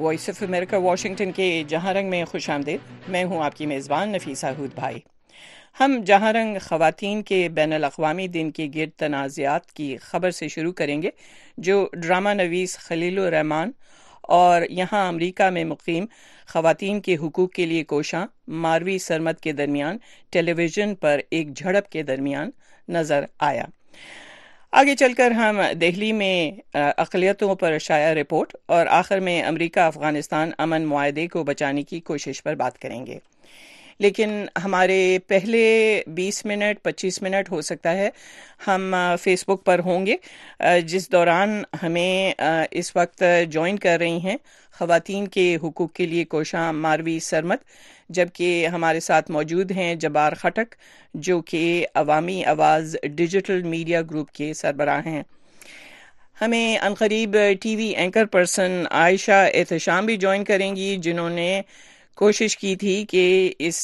Voice of America Washington کے جہاں رنگ میں خوش آمدید. میں ہوں آپ کی میزبان نفیسہ ہود بھائی. ہم جہاں رنگ خواتین کے بین الاقوامی دن کے گرد تنازعات کی خبر سے شروع کریں گے جو ڈرامہ نویس خلیل الرحمان اور یہاں امریکہ میں مقیم خواتین کے حقوق کے لیے کوشاں ماروی سرمد کے درمیان ٹیلی ویژن پر ایک جھڑپ کے درمیان نظر آیا. آگے چل کر ہم دہلی میں اقلیتوں پر شائع رپورٹ اور آخر میں امریکہ افغانستان امن معاہدے کو بچانے کی کوشش پر بات کریں گے. لیکن ہمارے پہلے 20 منٹ 25 منٹ ہو سکتا ہے ہم فیس بک پر ہوں گے، جس دوران ہمیں اس وقت جوائن کر رہی ہیں خواتین کے حقوق کے لیے کوشاں ماروی سرمد، جبکہ ہمارے ساتھ موجود ہیں جبار خٹک جو کہ عوامی آواز ڈیجیٹل میڈیا گروپ کے سربراہ ہیں. ہمیں عنقریب T V anchor person Ayesha Ehtisham بھی جوائن کریں گی، جنہوں نے کوشش کی تھی کہ اس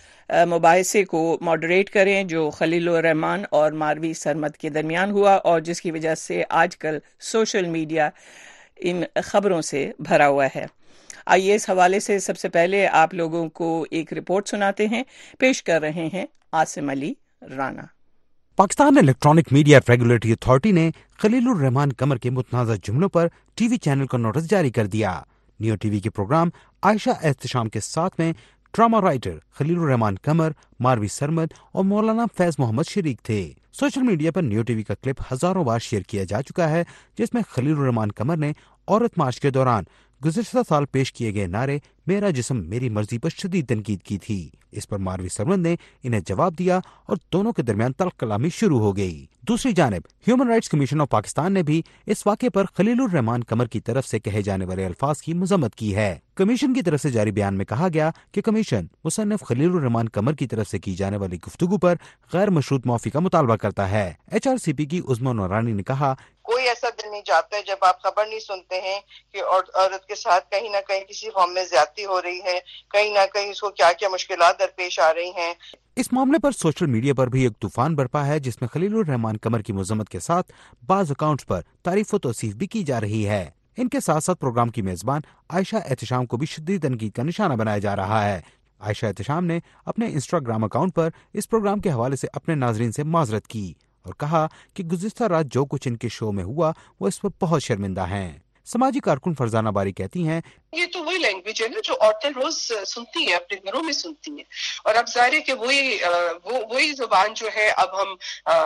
مباحثے کو ماڈریٹ کریں جو خلیل الرحمان اور ماروی سرمد کے درمیان ہوا اور جس کی وجہ سے آج کل سوشل میڈیا ان خبروں سے بھرا ہوا ہے. آئیے اس حوالے سے سب سے پہلے آپ لوگوں کو ایک رپورٹ سناتے ہیں. پیش کر رہے ہیں Asim Ali Rana. Pakistan electronic media regulatory authority نے خلیل الرحمان قمر کے متنازع جملوں پر ٹی وی چینل کو نوٹس جاری کر دیا. نیو ٹی وی کے پروگرام عائشہ احتشام کے ساتھ میں ڈرامہ رائٹر خلیل الرحمان قمر، ماروی سرمد اور مولانا فیض محمد شریک تھے. سوشل میڈیا پر نیو ٹی وی کا کلپ ہزاروں بار شیئر کیا جا چکا ہے جس میں خلیل الرحمان قمر نے عورت مارچ کے دوران گزشتہ سال پیش کیے گئے نعرے میرا جسم میری مرضی پر شدید تنقید کی تھی. اس پر ماروی سرمد نے انہیں جواب دیا اور دونوں کے درمیان تلخ کلامی شروع ہو گئی. دوسری جانب human rights commission of Pakistan نے بھی اس واقعے پر خلیل الرحمان قمر کی طرف سے کہے جانے والے الفاظ کی مذمت کی ہے. کمیشن کی طرف سے جاری بیان میں کہا گیا کہ کمیشن مصنف خلیل الرحمان قمر کی طرف سے کی جانے والی گفتگو پر غیر مشروط معافی کا مطالبہ کرتا ہے. ایچ آر سی پی کی عظما نورانی نے کہا کوئی ایسا دن نہیں جاتا ہے جب آپ خبر نہیں سنتے ہیں کہ عورت کے ساتھ کہیں نہ کہیں کسی فارم میں زیادتی ہو رہی ہے، کہیں نہ کہیں اس کو کیا کیا مشکلات درپیش آ رہی ہیں. اس معاملے پر سوشل میڈیا پر بھی ایک طوفان برپا ہے جس میں خلیل الرحمان قمر کی مذمت کے ساتھ بعض اکاؤنٹس پر تعریف و توصیف بھی کی جا رہی ہے. ان کے ساتھ ساتھ پروگرام کی میزبان عائشہ احتشام کو بھی شدید تنقید کا نشانہ بنایا جا رہا ہے. عائشہ احتشام نے اپنے انسٹاگرام اکاؤنٹ پر اس پروگرام کے حوالے سے اپنے ناظرین سے معذرت کی اور کہا کہ گزشتہ رات جو کچھ ان کے شو میں ہوا وہ اس پر بہت شرمندہ ہیں. سماجی کارکن فرزانہ باری کہتی ہیں یہ تو وہی لینگویج ہے نا جو عورتیں روز سنتی ہیں، اپنے گھروں میں سنتی ہیں، اور اب ظاہر ہے کہ وہی زبان جو ہے اب ہم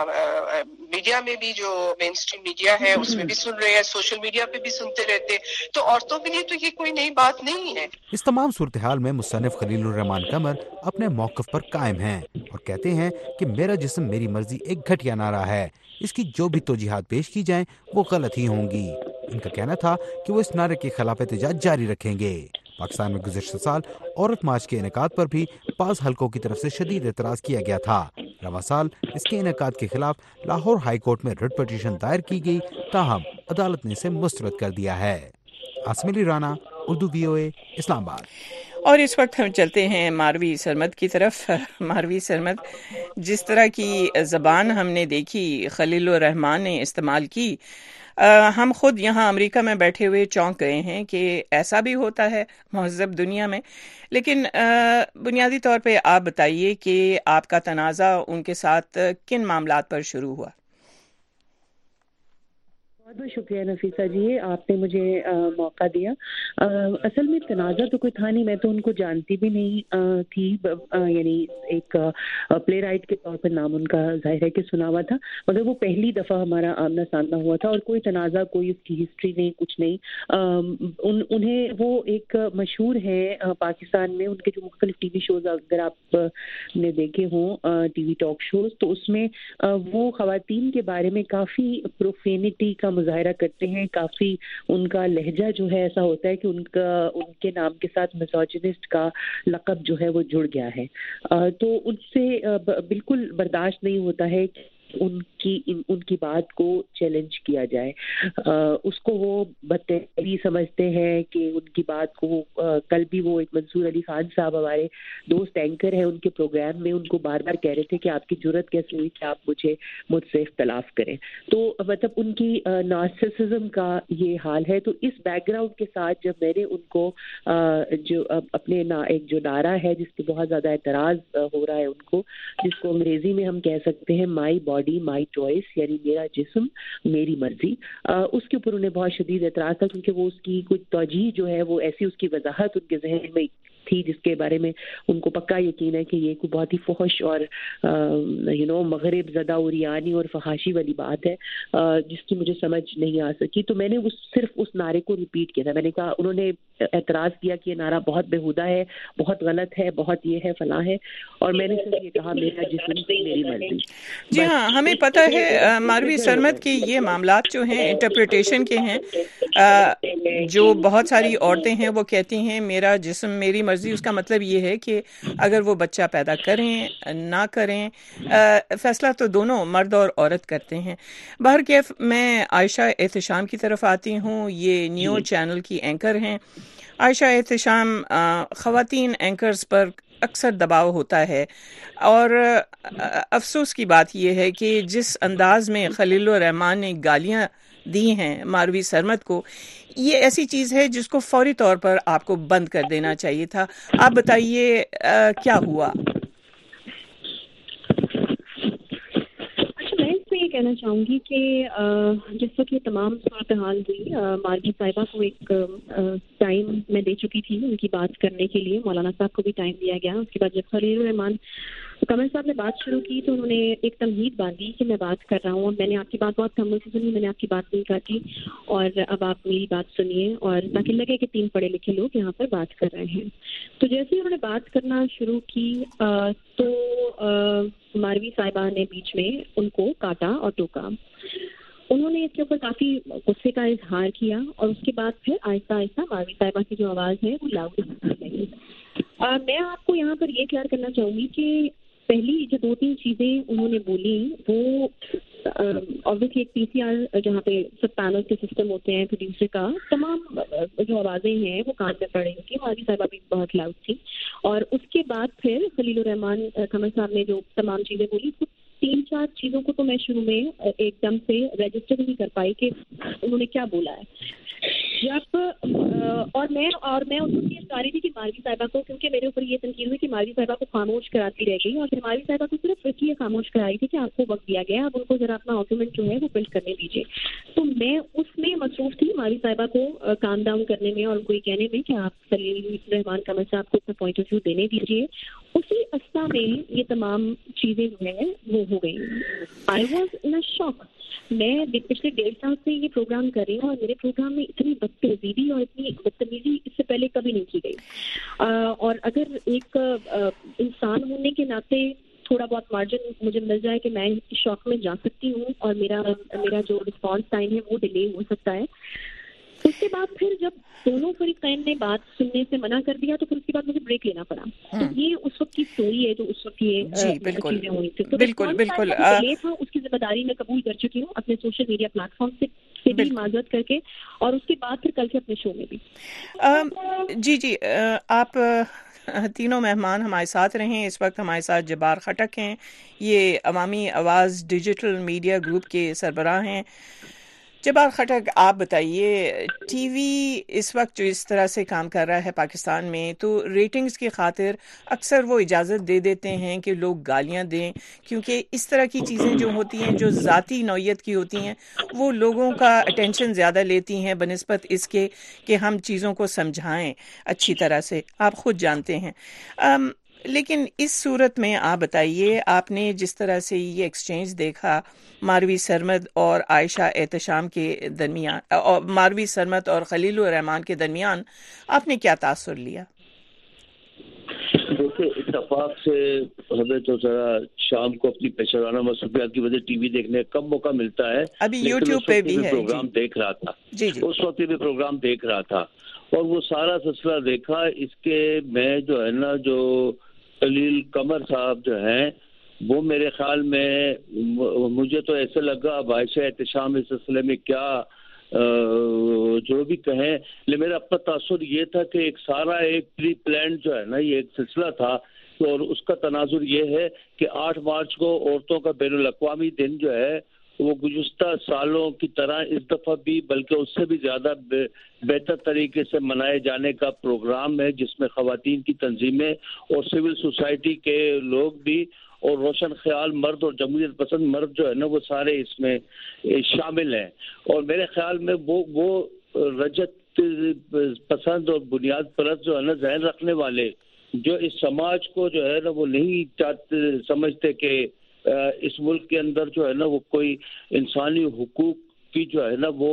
میڈیا میں بھی جو مین اسٹریم میڈیا ہے اس میں بھی سن رہے ہیں، سوشل میڈیا پہ بھی سنتے رہتے، تو عورتوں کے لیے تو یہ کوئی نئی بات نہیں ہے. اس تمام صورتحال میں مصنف خلیل الرحمان قمر اپنے موقف پر قائم ہیں اور کہتے ہیں کہ میرا جسم میری مرضی ایک گھٹیا نعرہ ہے، اس کی جو بھی توجیحات پیش کی جائیں وہ غلط ہی ہوں گی. ان کا کہنا تھا کہ وہ اس نعرے کے خلاف احتجاج جاری رکھیں گے. پاکستان میں گزشتہ سال عورت مارچ کے انعقاد پر بھی بعض حلقوں کی طرف سے شدید اعتراض کیا گیا تھا. رواں سال اس کے انعقاد کے خلاف لاہور ہائی کورٹ میں ریٹ پٹیشن دائر کی گئی، تاہم عدالت نے اسے مسترد کر دیا ہے. عاصم علی رانا، اردو VOA، اسلام آباد. اور اس وقت ہم چلتے ہیں ماروی سرمد کی طرف. ماروی سرمد، جس طرح کی زبان ہم نے دیکھی خلیل الرحمان نے استعمال کی، ہم خود یہاں امریکہ میں بیٹھے ہوئے چونک گئے ہیں کہ ایسا بھی ہوتا ہے مہذب دنیا میں. لیکن بنیادی طور پہ آپ بتائیے کہ آپ کا تنازع ان کے ساتھ کن معاملات پر شروع ہوا؟ بہت بہت شکریہ نفیسہ جی، آپ نے مجھے موقع دیا. اصل میں تنازع تو کوئی تھا نہیں، میں تو ان کو جانتی بھی نہیں تھی، یعنی ایک پلے رائٹ کے طور پر نام ان کا ظاہر ہے کہ سنا ہوا تھا، مگر وہ پہلی دفعہ ہمارا آمنا سامنا ہوا تھا اور کوئی تنازع، کوئی اس کی ہسٹری نہیں، کچھ نہیں. انہیں وہ ایک مشہور ہیں پاکستان میں، ان کے جو مختلف ٹی وی شوز اگر آپ نے دیکھے ہوں ٹی وی ٹاک شوز، تو اس میں وہ خواتین کے بارے میں کافی پروفینٹی کا مظاہرہ کرتے ہیں. کافی ان کا لہجہ جو ہے ایسا ہوتا ہے کہ ان کے نام کے ساتھ میسوجنسٹ کا لقب جو ہے وہ جڑ گیا ہے. تو ان سے بالکل برداشت نہیں ہوتا ہے ان کی بات کو چیلنج کیا جائے. اس کو وہ بدتمیزی سمجھتے ہیں کہ ان کی بات کو کل بھی وہ ایک منصور علی خان صاحب ہمارے دوست اینکر ہیں, ان کے پروگرام میں ان کو بار بار کہہ رہے تھے کہ آپ کی جرت کیسے ہوئی کہ آپ مجھ سے اختلاف کریں. تو مطلب ان کی نارسسزم کا یہ حال ہے. تو اس بیک گراؤنڈ کے ساتھ جب میں نے ان کو جو اپنے ایک جو نعرہ ہے جس پہ بہت زیادہ اعتراض ہو رہا ہے ان کو, جس کو انگریزی میں ہم کہہ سکتے ہیں مائی باڈی مائی چوائس, یعنی میرا جسم میری مرضی, اس کے اوپر انہیں بہت شدید اعتراض تھا کیونکہ وہ اس کی کوئی توجیہ جو ہے وہ ایسی اس کی وضاحت ان کے ذہن میں تھی جس کے بارے میں ان کو پکا یقین ہے کہ یہ کوئی بہت ہی فحش اور مغرب زدہ اوریانی اور فحاشی والی بات ہے جس کی مجھے سمجھ نہیں آ سکی. تو میں نے صرف اس نعرے کو ریپیٹ کیا تھا. میں نے کہا, انہوں نے اعتراض کیا کہ یہ نعرہ بہت بےہودہ ہے, بہت غلط ہے, بہت یہ ہے فلاں ہے, اور میں نے صرف یہ کہا میرا جسم میری مرضی. جی ہاں, ہمیں پتہ ہے ماروی سرمد کی یہ معاملات جو ہیں انٹرپریٹیشن کے ہیں. جو بہت ساری عورتیں ہیں وہ کہتی ہیں میرا جسم میری مرضی, اس کا مطلب یہ ہے کہ اگر وہ بچہ پیدا کریں نہ کریں, فیصلہ تو دونوں مرد اور عورت کرتے ہیں. بہرکیف میں عائشہ احتشام کی طرف آتی ہوں. یہ نیو چینل کی اینکر ہیں. عائشہ احتشام, خواتین اینکرز پر اکثر دباؤ ہوتا ہے, اور افسوس کی بات یہ ہے کہ جس انداز میں خلیل الرحمان نے گالیاں دی ہیں ماروی سرمد کو, یہ ایسی چیز ہے جس کو فوری طور پر آپ کو بند کر دینا چاہیے تھا. آپ بتائیے کیا ہوا؟ میں اس میں یہ کہنا چاہوں گی کہ جس وقت یہ تمام صورتحال ہوئی, ماروی صاحبہ کو ایک ٹائم میں دے چکی تھی ان کی بات کرنے کے لیے, مولانا صاحب کو بھی ٹائم دیا گیا. اس کے بعد جب خلیل الرحمان قمر صاحب نے بات شروع کی تو انہوں نے ایک تمہید باندھی کہ میں بات کر رہا ہوں, میں نے آپ کی بات بہت کم سے سنی, میں نے آپ کی بات نہیں کاٹی, اور اب آپ میری بات سنیے, اور تاکہ لگے کہ 3 پڑھے لکھے لوگ یہاں پر بات کر رہے ہیں. تو جیسے ہی انہوں نے بات کرنا شروع کی تو ماروی صاحبہ نے بیچ میں ان کو کاٹا اور ٹوکا. انہوں نے اس کے اوپر کافی غصے کا اظہار کیا, اور اس کے بعد پھر آہستہ آہستہ ماروی صاحبہ کی جو آواز ہے وہ لاؤڈ ہونے لگی. میں آپ کو یہاں پر یہ کلیئر کرنا چاہوں گی کہ پہلی جو 2-3 چیزیں انہوں نے بولی وہ obviously ایک PCR جہاں پہ سب پینل کے سسٹم ہوتے ہیں پروڈیوسر کا, تمام جو آوازیں ہیں وہ کان میں پڑ رہی تھی. ماروی صاحبہ بھی بہت لاؤڈ تھی, اور اس کے بعد پھر خلیل الرحمان قمر صاحب نے جو تمام چیزیں بولی, 3-4 چیزوں کو تو میں شروع میں ایک دم سے رجسٹر نہیں کر پائی کہ انہوں نے کیا بولا ہے. جب اور میں اس کو یہ چاہ رہی تھی کہ ماروی صاحبہ کو, کیونکہ میرے اوپر یہ تنقید ہوئی کہ ماروی صاحبہ کو خاموش کراتی رہ گئی, اور پھر ماروی صاحبہ کو صرف اس لیے خاموش کرائی تھی کہ آپ کو وقت دیا گیا, اب ان کو ذرا اپنا آرگومنٹ جو ہے وہ بلڈ کرنے دیجیے. تو میں اس میں مصروف تھی ماروی صاحبہ کو کام ڈاؤن کرنے میں, اور ان کو یہ کہنے میں کہ آپ خلیل الرحمان قمر صاحب کو اپنا پوائنٹ آف ویو دینے دیجیے. اسی اسنا میں یہ تمام چیزیں جو ہیں وہ ہو گئی. I was in a shock. میں پچھلے 1.5 سال سے یہ پروگرام کر رہی ہوں, اور میرے پروگرام میں اتنی بدتہذیبی اور اتنی بدتمیزی اس سے پہلے کبھی نہیں کی گئی. اور اگر ایک انسان ہونے کے ناطے تھوڑا بہت مارجن مجھے مل جائے کہ میں شوق میں جا سکتی ہوں, اور میرا جو رسپانس ٹائم ہے وہ ڈیلے ہو سکتا ہے. اس کے بعد پھر جب دونوں فریقین نے بات سننے سے منع کر دیا تو پھر اس کے بعد مجھے بریک لینا پڑا. تو یہ اس وقت کی اسٹوری ہے جو اس وقت یہ چیزیں ہوئی تھی. بالکل تھا اس کی ذمہ داری میں قبول کر چکی ہوں اپنے سوشل میڈیا پلیٹ فارم سے بھی معذرت کر کے, اور اس کے بعد پھر کل کے اپنے شو میں بھی. جی آپ تینوں مہمان ہمارے ساتھ رہیں. اس وقت ہمارے ساتھ جبار خٹک ہیں, یہ عوامی آواز ڈیجیٹل میڈیا گروپ کے سربراہ ہیں. جبار خٹک, آپ بتائیے, ٹی وی اس وقت جو اس طرح سے کام کر رہا ہے پاکستان میں, تو ریٹنگز کی خاطر اکثر وہ اجازت دے دیتے ہیں کہ لوگ گالیاں دیں, کیونکہ اس طرح کی چیزیں جو ہوتی ہیں جو ذاتی نوعیت کی ہوتی ہیں وہ لوگوں کا اٹینشن زیادہ لیتی ہیں بنسبت اس کے کہ ہم چیزوں کو سمجھائیں اچھی طرح سے. آپ خود جانتے ہیں. لیکن اس صورت میں آپ بتائیے, آپ نے جس طرح سے یہ ایکسچینج دیکھا ماروی سرمد اور عائشہ احتشام کے درمیان, ماروی سرمد اور خلیل الرحمان کے درمیان, آپ نے کیا تاثر لیا؟ دیکھیں, اتفاق سے ہمیں تو ذرا شام کو اپنی پیشورانہ مصروفیات کی وجہ ٹی وی دیکھنے کا کم موقع ملتا ہے. ابھی یوٹیوب پہ بھی ہے پروگرام دیکھ رہا تھا. اس وقت بھی پروگرام دیکھ رہا تھا, اور وہ سارا سلسلہ دیکھا. اس کے میں جو ہے نا, جو خلیل قمر صاحب جو ہیں وہ میرے خیال میں مجھے تو ایسے لگا اب عائشہ احتشام اس سلسلے میں کیا جو بھی کہیں، لیکن میرا اپنا تاثر یہ تھا کہ ایک سارا ایک پری پلانڈ جو ہے نا یہ ایک سلسلہ تھا، اور اس کا تناظر یہ ہے کہ 8 مارچ کو عورتوں کا بین الاقوامی دن جو ہے وہ گزشتہ سالوں کی طرح اس دفعہ بھی بلکہ اس سے بھی زیادہ بہتر طریقے سے منائے جانے کا پروگرام ہے، جس میں خواتین کی تنظیمیں اور سول سوسائٹی کے لوگ بھی اور روشن خیال مرد اور جمہوریت پسند مرد جو ہے نا وہ سارے اس میں شامل ہیں. اور میرے خیال میں وہ رجت پسند اور بنیاد پرست جو ہے نا ذہن رکھنے والے جو اس سماج کو جو ہے نا وہ نہیں سمجھتے کہ اس ملک کے اندر جو ہے نا وہ کوئی انسانی حقوق کی جو ہے نا وہ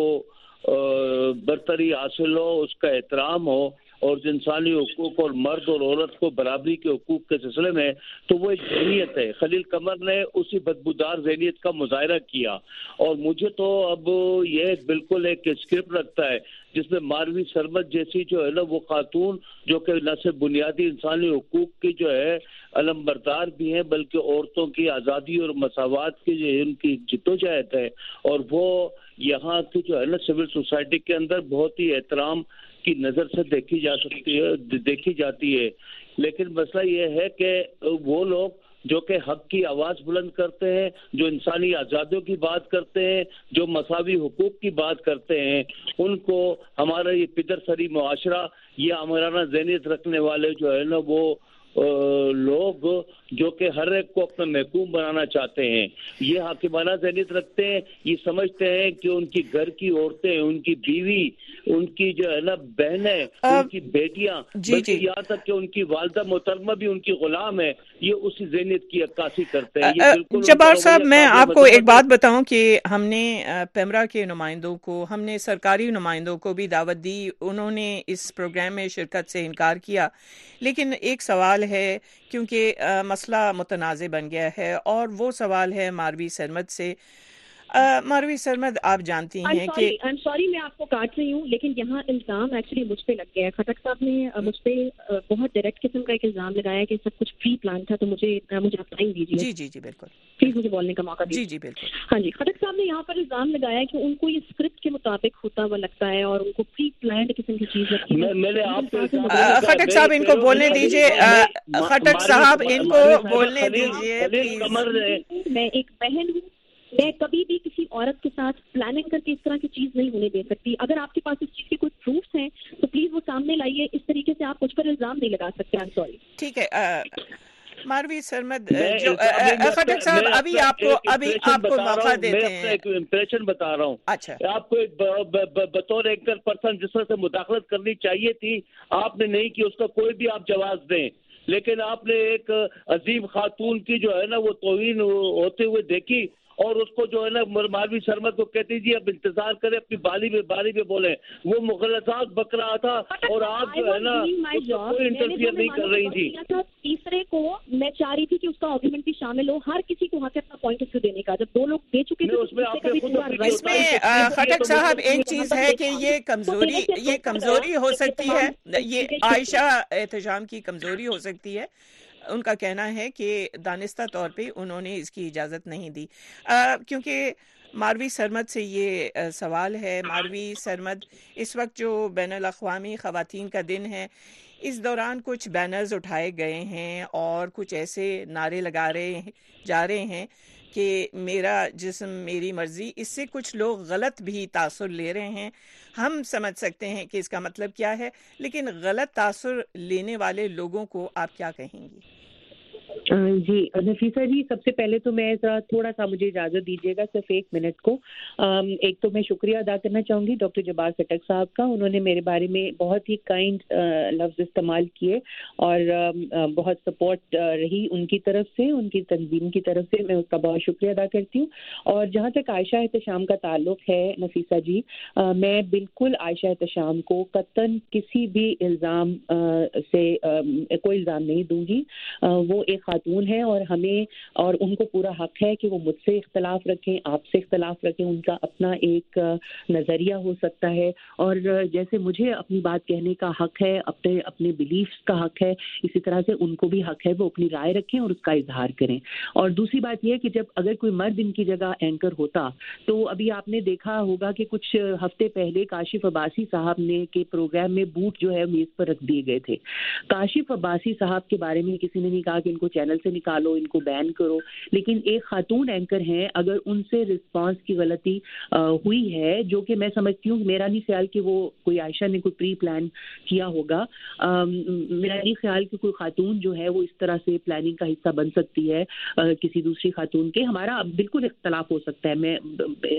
برتری حاصل ہو، اس کا احترام ہو، اور انسانی حقوق اور مرد اور عورت کو برابری کے حقوق کے سلسلے میں، تو وہ ایک ذہنیت ہے. خلیل قمر نے اسی بدبودار ذہنیت کا مظاہرہ کیا، اور مجھے تو اب یہ بالکل ایک اسکرپٹ لگتا ہے جس میں ماروی سرمد جیسی جو ہے نا وہ خاتون جو کہ نہ صرف بنیادی انسانی حقوق کی جو ہے علم بردار بھی ہیں بلکہ عورتوں کی آزادی اور مساوات کی جو ان کی جدوجہد ہے، اور وہ یہاں کی جو ہے نا سول سوسائٹی کے اندر بہت ہی احترام کی نظر سے دیکھی جاتی ہے. لیکن مسئلہ یہ ہے کہ وہ لوگ جو کہ حق کی آواز بلند کرتے ہیں، جو انسانی آزادیوں کی بات کرتے ہیں، جو مساوی حقوق کی بات کرتے ہیں، ان کو ہمارا یہ پدر سری معاشرہ، یہ آمرانہ ذہنیت رکھنے والے جو ہے نا وہ لوگ جو کہ ہر ایک کو اپنا محکوم بنانا چاہتے ہیں، یہ حاکمانہ ذہنیت رکھتے ہیں. یہ سمجھتے ہیں کہ ان کی گھر کی عورتیں، ان کی بیوی، ان کی جو ہے نا بہنیں، ان کی بیٹیاں، یہاں تک کہ ان کی والدہ محترمہ بھی ان کی غلام ہے. یہ اسی ذہنیت کی عکاسی کرتے ہیں. جبار صاحب، میں آپ کو ایک بات بتاؤں کہ ہم نے پیمرا کے نمائندوں کو، ہم نے سرکاری نمائندوں کو بھی دعوت دی، انہوں نے اس پروگرام میں شرکت سے انکار کیا. لیکن ایک سوال ہے، کیونکہ مسئلہ متنازع بن گیا ہے، اور وہ سوال ہے ماروی سرمد سے. ماروی سرمد، آپ جانتی ہیں کہ سوری میں آپ کو کاٹ رہی ہوں، لیکن یہاں الزام ایکچولی مجھ پہ لگ گیا ہے. خٹک صاحب نے مجھ پہ بہت ڈائریکٹ قسم کا ایک الزام لگایا کہ سب کچھ پری پلان تھا. تو مجھے آپ ٹائم دیجیے. جی بالکل، پلیز مجھے بولنے کا موقع دیجیے. جی بالکل. ہاں جی، خٹک صاحب نے یہاں پر الزام لگایا کہ ان کو یہ اسکرپٹ کے مطابق ہوتا ہوا لگتا ہے اور ان کو پری پلانڈ قسم کی چیز لگتی ہے. خٹک صاحب ان کو بولنے دیجیے. خٹک صاحب ان کو بولنے دیجیے. میں ایک بہن ہوں، میں کبھی بھی کسی عورت کے ساتھ پلاننگ کر کے اس طرح کی چیز نہیں ہونے دے سکتی. اگر آپ کے پاس اس چیز کے کوئی پروفس ہیں تو پلیز وہ سامنے لائیے. اس طریقے سے آپ مجھ پر الزام نہیں لگا سکتے. I'm sorry. ٹھیک ہے ماروی سرمد، خٹک صاحب ابھی آپ کو موقع دیتے ہیں. ایک امپریشن بتا رہا ہوں. اچھا، آپ کو ایک بطور اینکر پرسن جس طرح سے مداخلت کرنی چاہیے تھی آپ نے نہیں کی، اس کا کوئی بھی آپ جواز دیں. لیکن آپ نے ایک عظیم خاتون کی جو ہے نا وہ توہین ہوتے ہوئے دیکھی، اور اس کو جو ہے نا ماروی سرمد کو کہتی جی اب انتظار کریں، اپنی باری میں بولیں. وہ مغلطات بک رہا تھا اور آپ جو ہے نا کوئی انٹرفیئر نہیں کر رہی تھی. تیسرے کو میں چاہ رہی تھی کہ اس کا آرگومنٹ بھی شامل ہو، ہر کسی کو حق ہے اپنا پوائنٹ آف ویو دینے کا. جب دو لوگ دے چکے تھے اس میں خٹک صاحب ایک چیز ہے کہ یہ کمزوری ہو سکتی ہے، یہ عائشہ احتشام کی کمزوری ہو سکتی ہے. ان کا کہنا ہے کہ دانستہ طور پہ انہوں نے اس کی اجازت نہیں دی. کیونکہ ماروی سرمد سے یہ سوال ہے. ماروی سرمد، اس وقت جو بین الاقوامی خواتین کا دن ہے، اس دوران کچھ بینرز اٹھائے گئے ہیں اور کچھ ایسے نعرے لگا رہے جا رہے ہیں کہ میرا جسم میری مرضی. اس سے کچھ لوگ غلط بھی تاثر لے رہے ہیں. ہم سمجھ سکتے ہیں کہ اس کا مطلب کیا ہے، لیکن غلط تاثر لینے والے لوگوں کو آپ کیا کہیں گی؟ جی نفیسہ جی، سب سے پہلے تو میں تھوڑا سا مجھے اجازت دیجیے گا، صرف 1 منٹ کو. ایک تو میں شکریہ ادا کرنا چاہوں گی ڈاکٹر جبار خٹک صاحب کا. انہوں نے میرے بارے میں بہت ہی کائنڈ لفظ استعمال کیے اور بہت سپورٹ رہی ان کی طرف سے، ان کی تنظیم کی طرف سے. میں اس کا بہت شکریہ ادا کرتی ہوں. اور جہاں تک عائشہ احتشام کا تعلق ہے نفیسہ جی، میں بالکل عائشہ احتشام کو قطعاً کسی بھی الزام سے کوئی الزام نہیں دوں گی. وہ ایک خاتون खातून हैं और हमें और उनको पूरा हक है कि वो मुझसे इख्तलाफ रखें, आपसे इख्तलाफ रखें, उनका अपना एक नज़रिया हो सकता है और जैसे मुझे अपनी बात कहने का हक है, अपने अपने बिलीफ्स का हक है, इसी तरह से उनको भी हक है वो अपनी राय रखें और उसका इजहार करें। और दूसरी बात यह है कि जब अगर कोई मर्द इनकी जगह एंकर होता तो अभी आपने देखा होगा कि कुछ हफ्ते पहले काशिफ अब्बासी साहब ने के प्रोग्राम में बूट जो है मेज पर रख दिए गए थे। काशिफ अब्बासी साहब के बारे में किसी ने नहीं कहा कि इनको चैनल से निकालो, इनको बैन करो, लेकिन एक खातून एंकर हैं, अगर उनसे रिस्पांस की गलती हुई है, जो कि मैं समझती हूँ, मेरा नहीं ख्याल कि वो कोई आयशा ने कोई प्री प्लान किया होगा, मेरा नहीं ख्याल कि कोई खातून जो है वो इस तरह से प्लानिंग का हिस्सा बन सकती है किसी दूसरी खातून के। हमारा बिल्कुल इख्तलाफ हो सकता है, मैं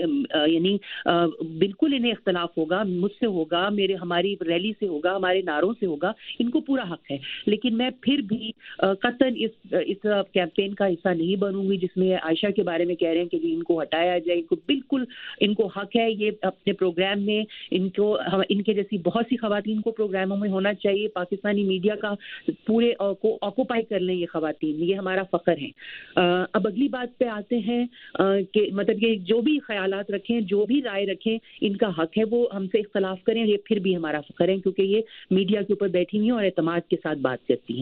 यानी बिल्कुल इन्हें इख्तलाफ होगा, मुझसे होगा, मेरे हमारी रैली से होगा, हमारे नारों से होगा, इनको पूरा हक है, लेकिन मैं फिर भी कतन इस कैंपेन का हिस्सा नहीं बनूंगी जिसमें आयशा के बारे में कह रहे हैं कि इनको हटाया जाए। इनको बिल्कुल इनको हक है ये अपने प्रोग्राम में, इनको इनके जैसी बहुत सी खवातीन को प्रोग्रामों में होना चाहिए। पाकिस्तानी मीडिया का पूरे को ऑक्यूपाई कर लें ये खवातीन, ये हमारा फख्र है। अब अगली बात पे आते हैं कि मतलब ये जो भी ख्यालात रखें, जो भी राय रखें, इनका हक है वो हमसे इख्तलाफ करें, ये फिर भी हमारा फख्र है क्योंकि ये मीडिया के ऊपर बैठी हैं और एतमाद के साथ बात करती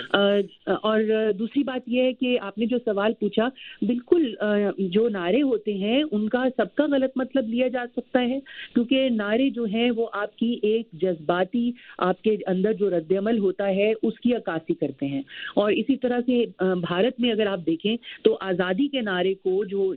हैं। और दूसरी बात यह है कि आपने जो सवाल पूछा, बिल्कुल जो नारे होते हैं उनका सबका गलत मतलब लिया जा सकता है क्योंकि नारे जो हैं वो आपकी एक जज्बाती, आपके अंदर जो रद्दअमल होता है उसकी अक्कासी करते हैं। और इसी तरह से भारत में अगर आप देखें तो आज़ादी के नारे को जो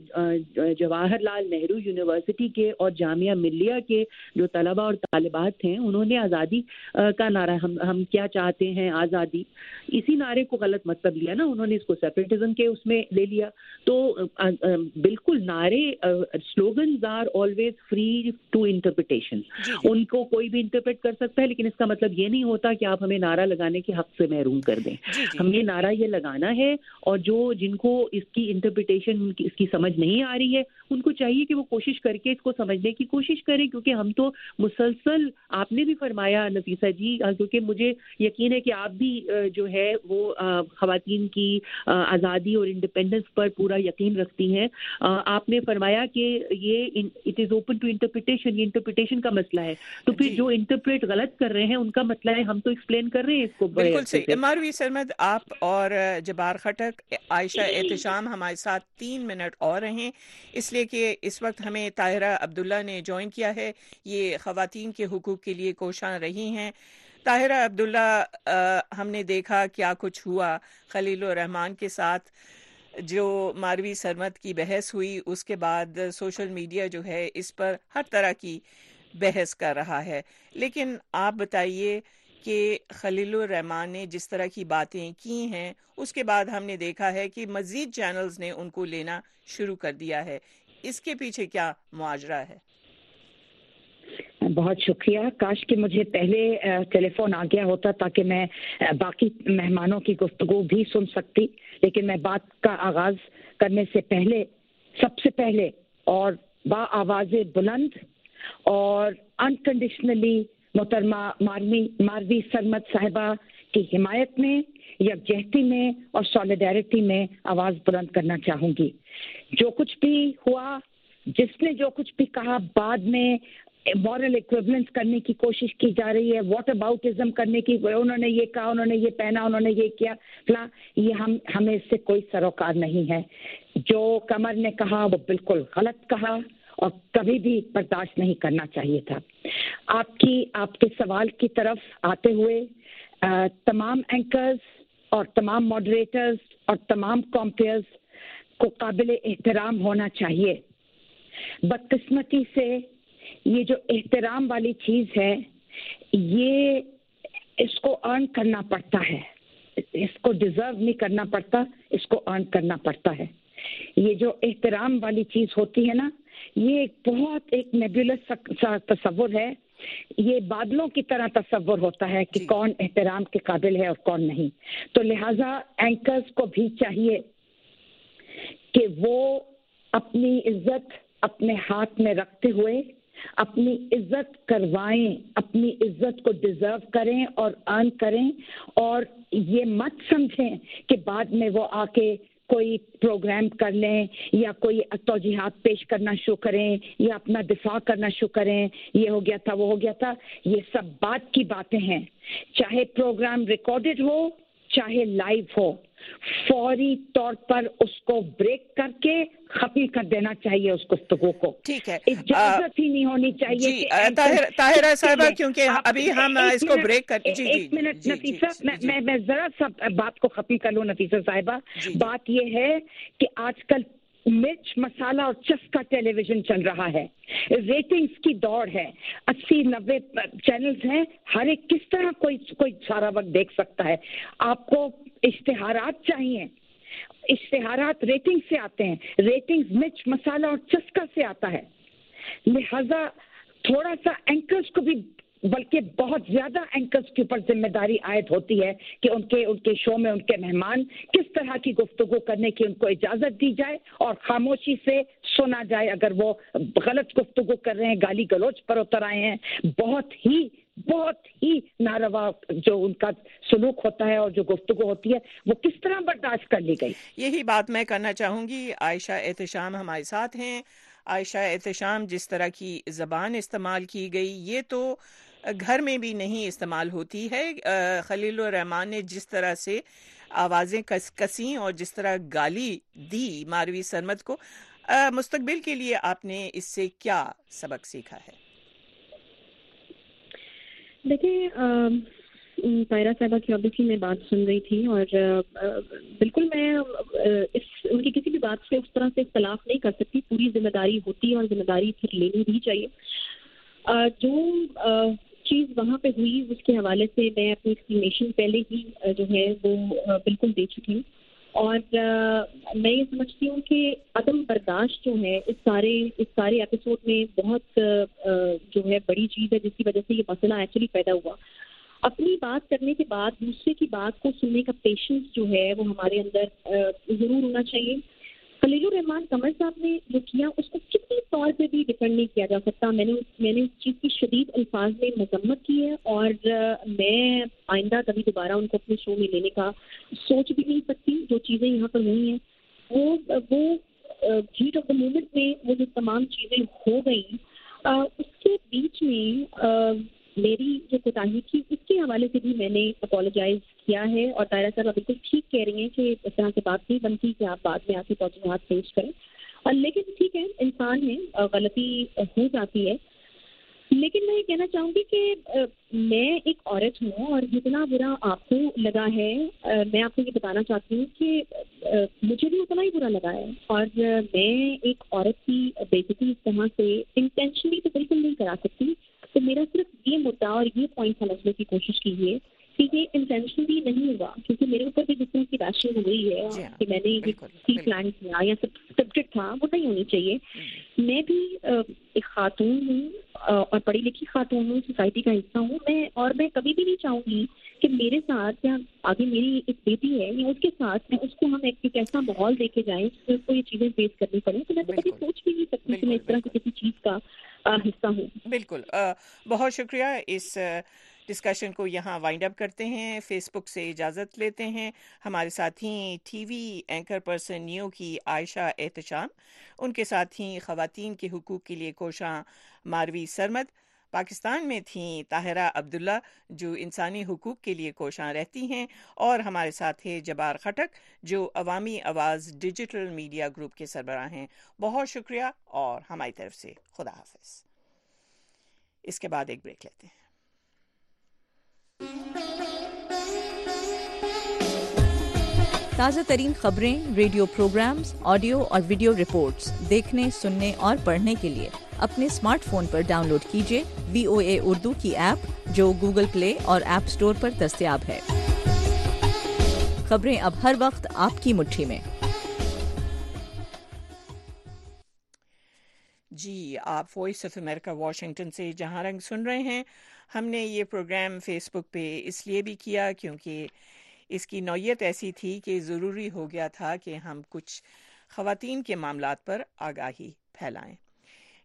जवाहरलाल नेहरू यूनिवर्सिटी के और जामिया मिल्लिया के जो तलबा और तालिबात हैं उन्होंने आज़ादी का नारा हम क्या चाहते हैं आज़ादी, इसी नारे को गलत मतलब लिया ना, उन्होंने इसको सेपरेटिज्म के उसमें ले लिया। तो बिल्कुल नारे slogans are always free to interpretation, उनको कोई भी इंटरप्रेट कर सकता है, लेकिन इसका मतलब ये नहीं होता कि आप हमें नारा लगाने के हक से महरूम कर दें। हमें नारा ये लगाना है और जिनको इसकी इंटरप्रिटेशन इसकी समझ नहीं आ रही है उनको चाहिए कि वो कोशिश करके इसको समझने की कोशिश करें, क्योंकि हम तो मुसलसल, आपने भी फरमाया नफीसा जी, क्योंकि मुझे यकीन है कि आप भी जो है वो खवातीन की आज़ादी और इंडिपेंडेंस पर पूरा यकीन रखती हैं। आपने फरमाया कि ये it is open to interpretation, ये इंटरप्रिटेशन का मसला है, तो फिर जो इंटरप्रेट गलत कर रहे हैं उनका मतलब है हम तो एक्सप्लेन कर रहे हैं इसको। बिल्कुल सही। मारवी सरमद, आप और जबार खटक, आयशा एहतिशाम हमारे साथ 3 मिनट और रहें, इसलिए कि इस वक्त हमें ताहिरा अब्दुल्ला ने ज्वाइन किया है, ये खवातीन के हुकूक के लिए कोशां रही हैं। ताहिरा अब्दुल्ला, हमने देखा क्या कुछ हुआ खलीलुर रहमान के साथ, जो मारवी सरमद की बहस हुई, उसके बाद सोशल मीडिया जो है इस पर हर तरह की बहस कर रहा है, लेकिन आप बताइए कि खलीलुर रहमान ने जिस तरह की बातें की हैं उसके बाद हमने देखा है कि मजीद चैनल्स ने उनको लेना शुरू कर दिया है, इसके पीछे क्या मुआजरा है? बहुत शुक्रिया, काश कि मुझे पहले टेलीफोन आ गया होता ताकि मैं बाकी मेहमानों की गुफ्तगू भी सुन सकती, लेकिन मैं बात का आगाज करने से पहले सबसे पहले और बाआवाज़े बुलंद और अनकंडीशनली मोहतरमा मारवी सरमद साहिबा की हिमायत में, यकजहती में और सॉलिडारिटी में आवाज़ बुलंद करना चाहूँगी। जो कुछ भी हुआ, जिसने जो कुछ भी कहा, बाद में मॉरल इक्विवेलेंस करने की कोशिश की जा रही है, व्हाट अबाउटिज्म करने की, उन्होंने ये कहा, उन्होंने ये पहना, उन्होंने ये किया, ये हमें इससे कोई सरोकार नहीं है। जो कमर ने कहा वो बिल्कुल गलत कहा और कभी भी बर्दाश्त नहीं करना चाहिए था। आपके सवाल की तरफ आते हुए, तमाम एंकर्स और तमाम मॉडरेटर्स और तमाम कॉम्पेयर्स को काबिले एहतराम होना चाहिए। बदकिस्मती से ये जो एहतराम वाली चीज है, ये इसको अर्न करना पड़ता है, इसको डिजर्व नहीं करना पड़ता, इसको अर्न करना पड़ता है। ये जो एहतराम वाली चीज होती है ना, ये बहुत एक नेबुलस सा तस्वुर है, ये बादलों की तरह तस्वुर होता है कि कौन एहतराम के काबिल है और कौन नहीं। तो लिहाजा एंकर्स को भी चाहिए कि वो अपनी इज्जत अपने हाथ में रखते हुए اپنی عزت کروائیں, اپنی عزت کو ڈیزرو کریں اور ارن کریں, اور یہ مت سمجھیں کہ بعد میں وہ آ کے کوئی پروگرام کر لیں یا کوئی توجیحات پیش کرنا شروع کریں یا اپنا دفاع کرنا شروع کریں, یہ ہو گیا تھا, وہ ہو گیا تھا. یہ سب بات کی باتیں ہیں. چاہے پروگرام ریکارڈڈ ہو چاہے لائیو ہو, فوری طور پر اس کو بریک کر کے ختم کر دینا چاہیے اس گفتگو کو. ٹھیک ہے, اجازت ہی نہیں ہونی چاہیے. جی طاہرہ صاحبہ, کیونکہ ابھی ہم اس کو بریک کر, جی ایک منٹ نفیسہ, میں ذرا سا بات کو ختم کر لوں نفیسہ صاحبہ. بات یہ ہے کہ آج کل مرچ مسالہ اور چسکا ٹیلی ویژن چل رہا ہے, ریٹنگز کی دوڑ ہے, 80-90 چینلز ہیں, ہر ایک کس طرح کوئی سارا وقت دیکھ سکتا ہے. آپ کو اشتہارات چاہیے, اشتہارات ریٹنگ سے آتے ہیں, ریٹنگز مرچ مسالہ اور چسکا سے آتا ہے. لہذا تھوڑا سا اینکرز کو بھی, بلکہ بہت زیادہ اینکرز کے اوپر ذمہ داری عائد ہوتی ہے کہ ان کے شو میں ان کے مہمان کس طرح کی گفتگو کرنے کی ان کو اجازت دی جائے اور خاموشی سے سنا جائے. اگر وہ غلط گفتگو کر رہے ہیں, گالی گلوچ پر اتر آئے ہیں, بہت ہی ناروا جو ان کا سلوک ہوتا ہے اور جو گفتگو ہوتی ہے وہ کس طرح برداشت کر لی گئی. یہی بات میں کرنا چاہوں گی. عائشہ احتشام ہمارے ساتھ ہیں. عائشہ احتشام, جس طرح کی زبان استعمال کی گئی یہ تو گھر میں بھی نہیں استعمال ہوتی ہے. خلیل الرحمان نے جس طرح سے آوازیں کسیں اور جس طرح گالی دی ماروی سرمد کو, مستقبل کے لیے آپ نے اس سے کیا سبق سیکھا ہے؟ دیکھیں, طاہرہ صاحبہ کی obviously میں بات سن رہی تھی اور بالکل میں ان کی کسی بھی بات سے اس طرح سے اختلاف نہیں کر سکتی. پوری ذمہ داری ہوتی ہے اور ذمہ داری پھر لینی بھی چاہیے. جو چیز وہاں پہ ہوئی اس کے حوالے سے میں اپنی ایکسپلینیشن پہلے ہی جو ہے وہ بالکل دے چکی ہوں, اور میں یہ سمجھتی ہوں کہ عدم برداشت جو ہے اس سارے ایپیسوڈ میں بہت جو ہے بڑی چیز ہے, جس کی وجہ سے یہ مسئلہ ایکچولی پیدا ہوا. اپنی بات کرنے کے بعد دوسرے کی بات کو سننے کا پیشنس جو ہے وہ ہمارے اندر ضرور ہونا چاہیے. خلیل الرحمان قمر صاحب نے جو کیا اس کو کسی طور پہ بھی ڈیفینڈ نہیں کیا جا سکتا. میں نے اس چیز کی شدید الفاظ میں مذمت کی ہے, اور میں آئندہ کبھی دوبارہ ان کو اپنے شو میں لینے کا سوچ بھی نہیں سکتی. جو چیزیں یہاں پر ہوئی ہیں وہ ہیٹ آف دا مومنٹ میں وہ جو تمام چیزیں ہو گئیں, اس کے بیچ میں میری جو کوتاہی تھی اس کے حوالے سے بھی میں نے اپولوجائز کیا ہے. اور طاہرہ صاحب بالکل ٹھیک کہہ رہی ہیں کہ اس طرح سے بات نہیں بنتی کہ آپ بعد میں آ کے توجیحات پیش کریں, لیکن ٹھیک ہے, انسان ہے, غلطی ہو جاتی ہے. لیکن میں یہ کہنا چاہوں گی کہ میں ایک عورت ہوں اور جتنا برا آپ کو لگا ہے میں آپ کو یہ بتانا چاہتی ہوں کہ مجھے بھی اتنا ہی برا لگا ہے. اور میں ایک عورت کی بےعزتی اس طرح سے انٹینشنلی تو بالکل نہیں کرا سکتی. تو میرا صرف یہ مدعا اور یہ پوائنٹ سمجھنے کی کوشش کیجیے کہ یہ انٹینشنلی نہیں ہوا, کیونکہ میرے اوپر بھی جس طرح کی بیشنگ ہو گئی ہے کہ میں نے یہ پلان کیا یا سبجیکٹ تھا وہ نہیں ہونی چاہیے. میں بھی ایک خاتون ہوں اور پڑھی لکھی خاتون ہوں, سوسائٹی کا حصہ ہوں میں کبھی بھی نہیں چاہوں گی کہ میرے ساتھ یا آگے میری ایک بیٹی ہے یا اس کے ساتھ میں اس کو ہم ایک ایسا ماحول دے کے جائیں جس میں اس کو یہ چیزیں فیس کرنی پڑیں. تو میں تو کبھی سوچ بھی نہیں سکتی کہ میں اس طرح کی کسی چیز کا حصہ ہوں. بالکل, بہت شکریہ. اس ڈسکشن کو یہاں وائنڈ اپ کرتے ہیں, فیس بک سے اجازت لیتے ہیں. ہمارے ساتھی T V anchor person Neo کی عائشہ احتشام, ان کے ساتھی خواتین کے حقوق کے لیے کوشاں ماروی سرمد, پاکستان میں تھیں طاہرہ عبداللہ جو انسانی حقوق کے لیے کوشاں رہتی ہیں, اور ہمارے ساتھ ہے جبار خٹک جو عوامی آواز ڈیجیٹل میڈیا گروپ کے سربراہ ہیں. بہت شکریہ اور ہماری طرف سے خدا حافظ. اس کے بعد ایک بریک لیتے ہیں. تازہ ترین خبریں, ریڈیو پروگرامز, آڈیو اور ویڈیو رپورٹس دیکھنے, سننے اور پڑھنے کے لیے اپنے اسمارٹ فون پر ڈاؤن لوڈ کیجیے VOA اردو کی ایپ جو گوگل پلے اور ایپ اسٹور پر دستیاب ہے. خبریں اب ہر وقت آپ کی مٹھی میں. جی, آپ وائس آف امریکہ واشنگٹن سے جہاں رنگ سن رہے ہیں. ہم نے یہ پروگرام فیس بک پہ اس لیے بھی کیا کیونکہ اس کی نوعیت ایسی تھی کہ ضروری ہو گیا تھا کہ ہم کچھ خواتین کے معاملات پر آگاہی پھیلائیں.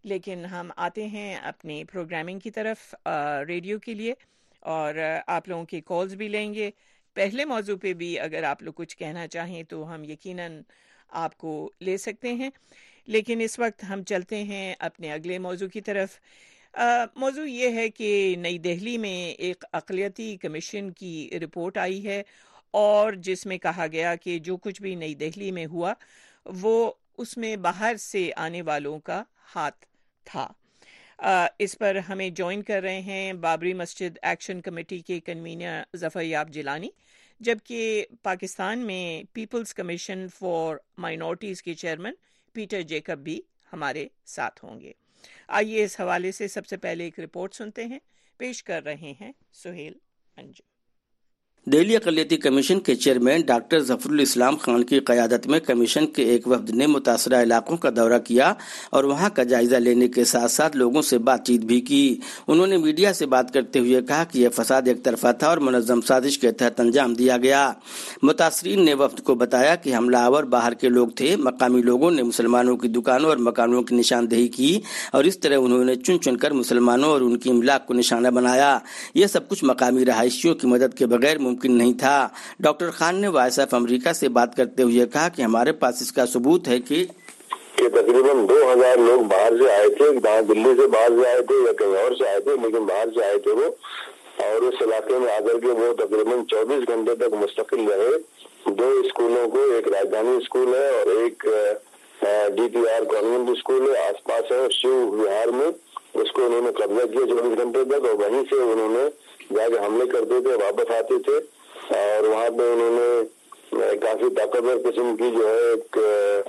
لیکن ہم آتے ہیں اپنی پروگرامنگ کی طرف ریڈیو کے لیے، اور آپ لوگوں کی کالز بھی لیں گے۔ پہلے موضوع پہ بھی اگر آپ لوگ کچھ کہنا چاہیں تو ہم یقیناً آپ کو لے سکتے ہیں، لیکن اس وقت ہم چلتے ہیں اپنے اگلے موضوع کی طرف۔ موضوع یہ ہے کہ نئی دہلی میں ایک اقلیتی کمیشن کی رپورٹ آئی ہے، اور جس میں کہا گیا کہ جو کچھ بھی نئی دہلی میں ہوا وہ اس میں باہر سے آنے والوں کا ہاتھ تھا۔ اس پر ہمیں جوائن کر رہے ہیں بابری مسجد ایکشن کمیٹی کے کنوینر ظفر یاب جیلانی، جبکہ پاکستان میں پیپلز کمیشن فار مائنورٹیز کے چیئرمین پیٹر جیکب بھی ہمارے ساتھ ہوں گے۔ آئیے اس حوالے سے سب سے پہلے ایک رپورٹ سنتے ہیں، پیش کر رہے ہیں سہیل انجم۔ دہلی اقلیتی کمیشن کے چیئرمین ڈاکٹر ظفر الاسلام خان کی قیادت میں کمیشن کے ایک وفد نے متاثرہ علاقوں کا دورہ کیا اور وہاں کا جائزہ لینے کے ساتھ ساتھ لوگوں سے بات چیت بھی کی۔ انہوں نے میڈیا سے بات کرتے ہوئے کہا کہ یہ فساد ایک طرفہ تھا اور منظم سازش کے تحت انجام دیا گیا۔ متاثرین نے وفد کو بتایا کہ حملہ آور باہر کے لوگ تھے۔ مقامی لوگوں نے مسلمانوں کی دکانوں اور مکانوں کی نشاندہی کی اور اس طرح انہوں نے چن چن کر مسلمانوں اور ان کی املاک کو نشانہ بنایا۔ یہ سب کچھ مقامی رہائشیوں کی مدد کے بغیر ممکن نہیں تھا۔ ڈاکٹر خان نے وائس آف امریکہ سے بات کرتے ہوئے کہا کہ ہمارے پاس اس کا ثبوت ہے کہ تقریباً 2000 لوگ باہر سے آئے تھے، دلی سے باہر سے آئے تھے یا کہیں اور سے آئے تھے، لیکن باہر سے آئے تھے وہ، اور اس علاقے میں آ کر کے وہ تقریباً 24 گھنٹے تک مستقل رہے۔ 2 اسکولوں کو، ایک راجدھانی اسکول ہے اور ایک D P R convent school ہے آس پاس ہے شیو وہار میں، اس کو انہوں نے قبضہ کیا 24 گھنٹے تک، اور وہیں سے انہوں نے جا کے حملے کرتے تھے، واپس آتے تھے، اور وہاں پہ انہوں نے کافی طاقتور قسم کی جو ہے ایک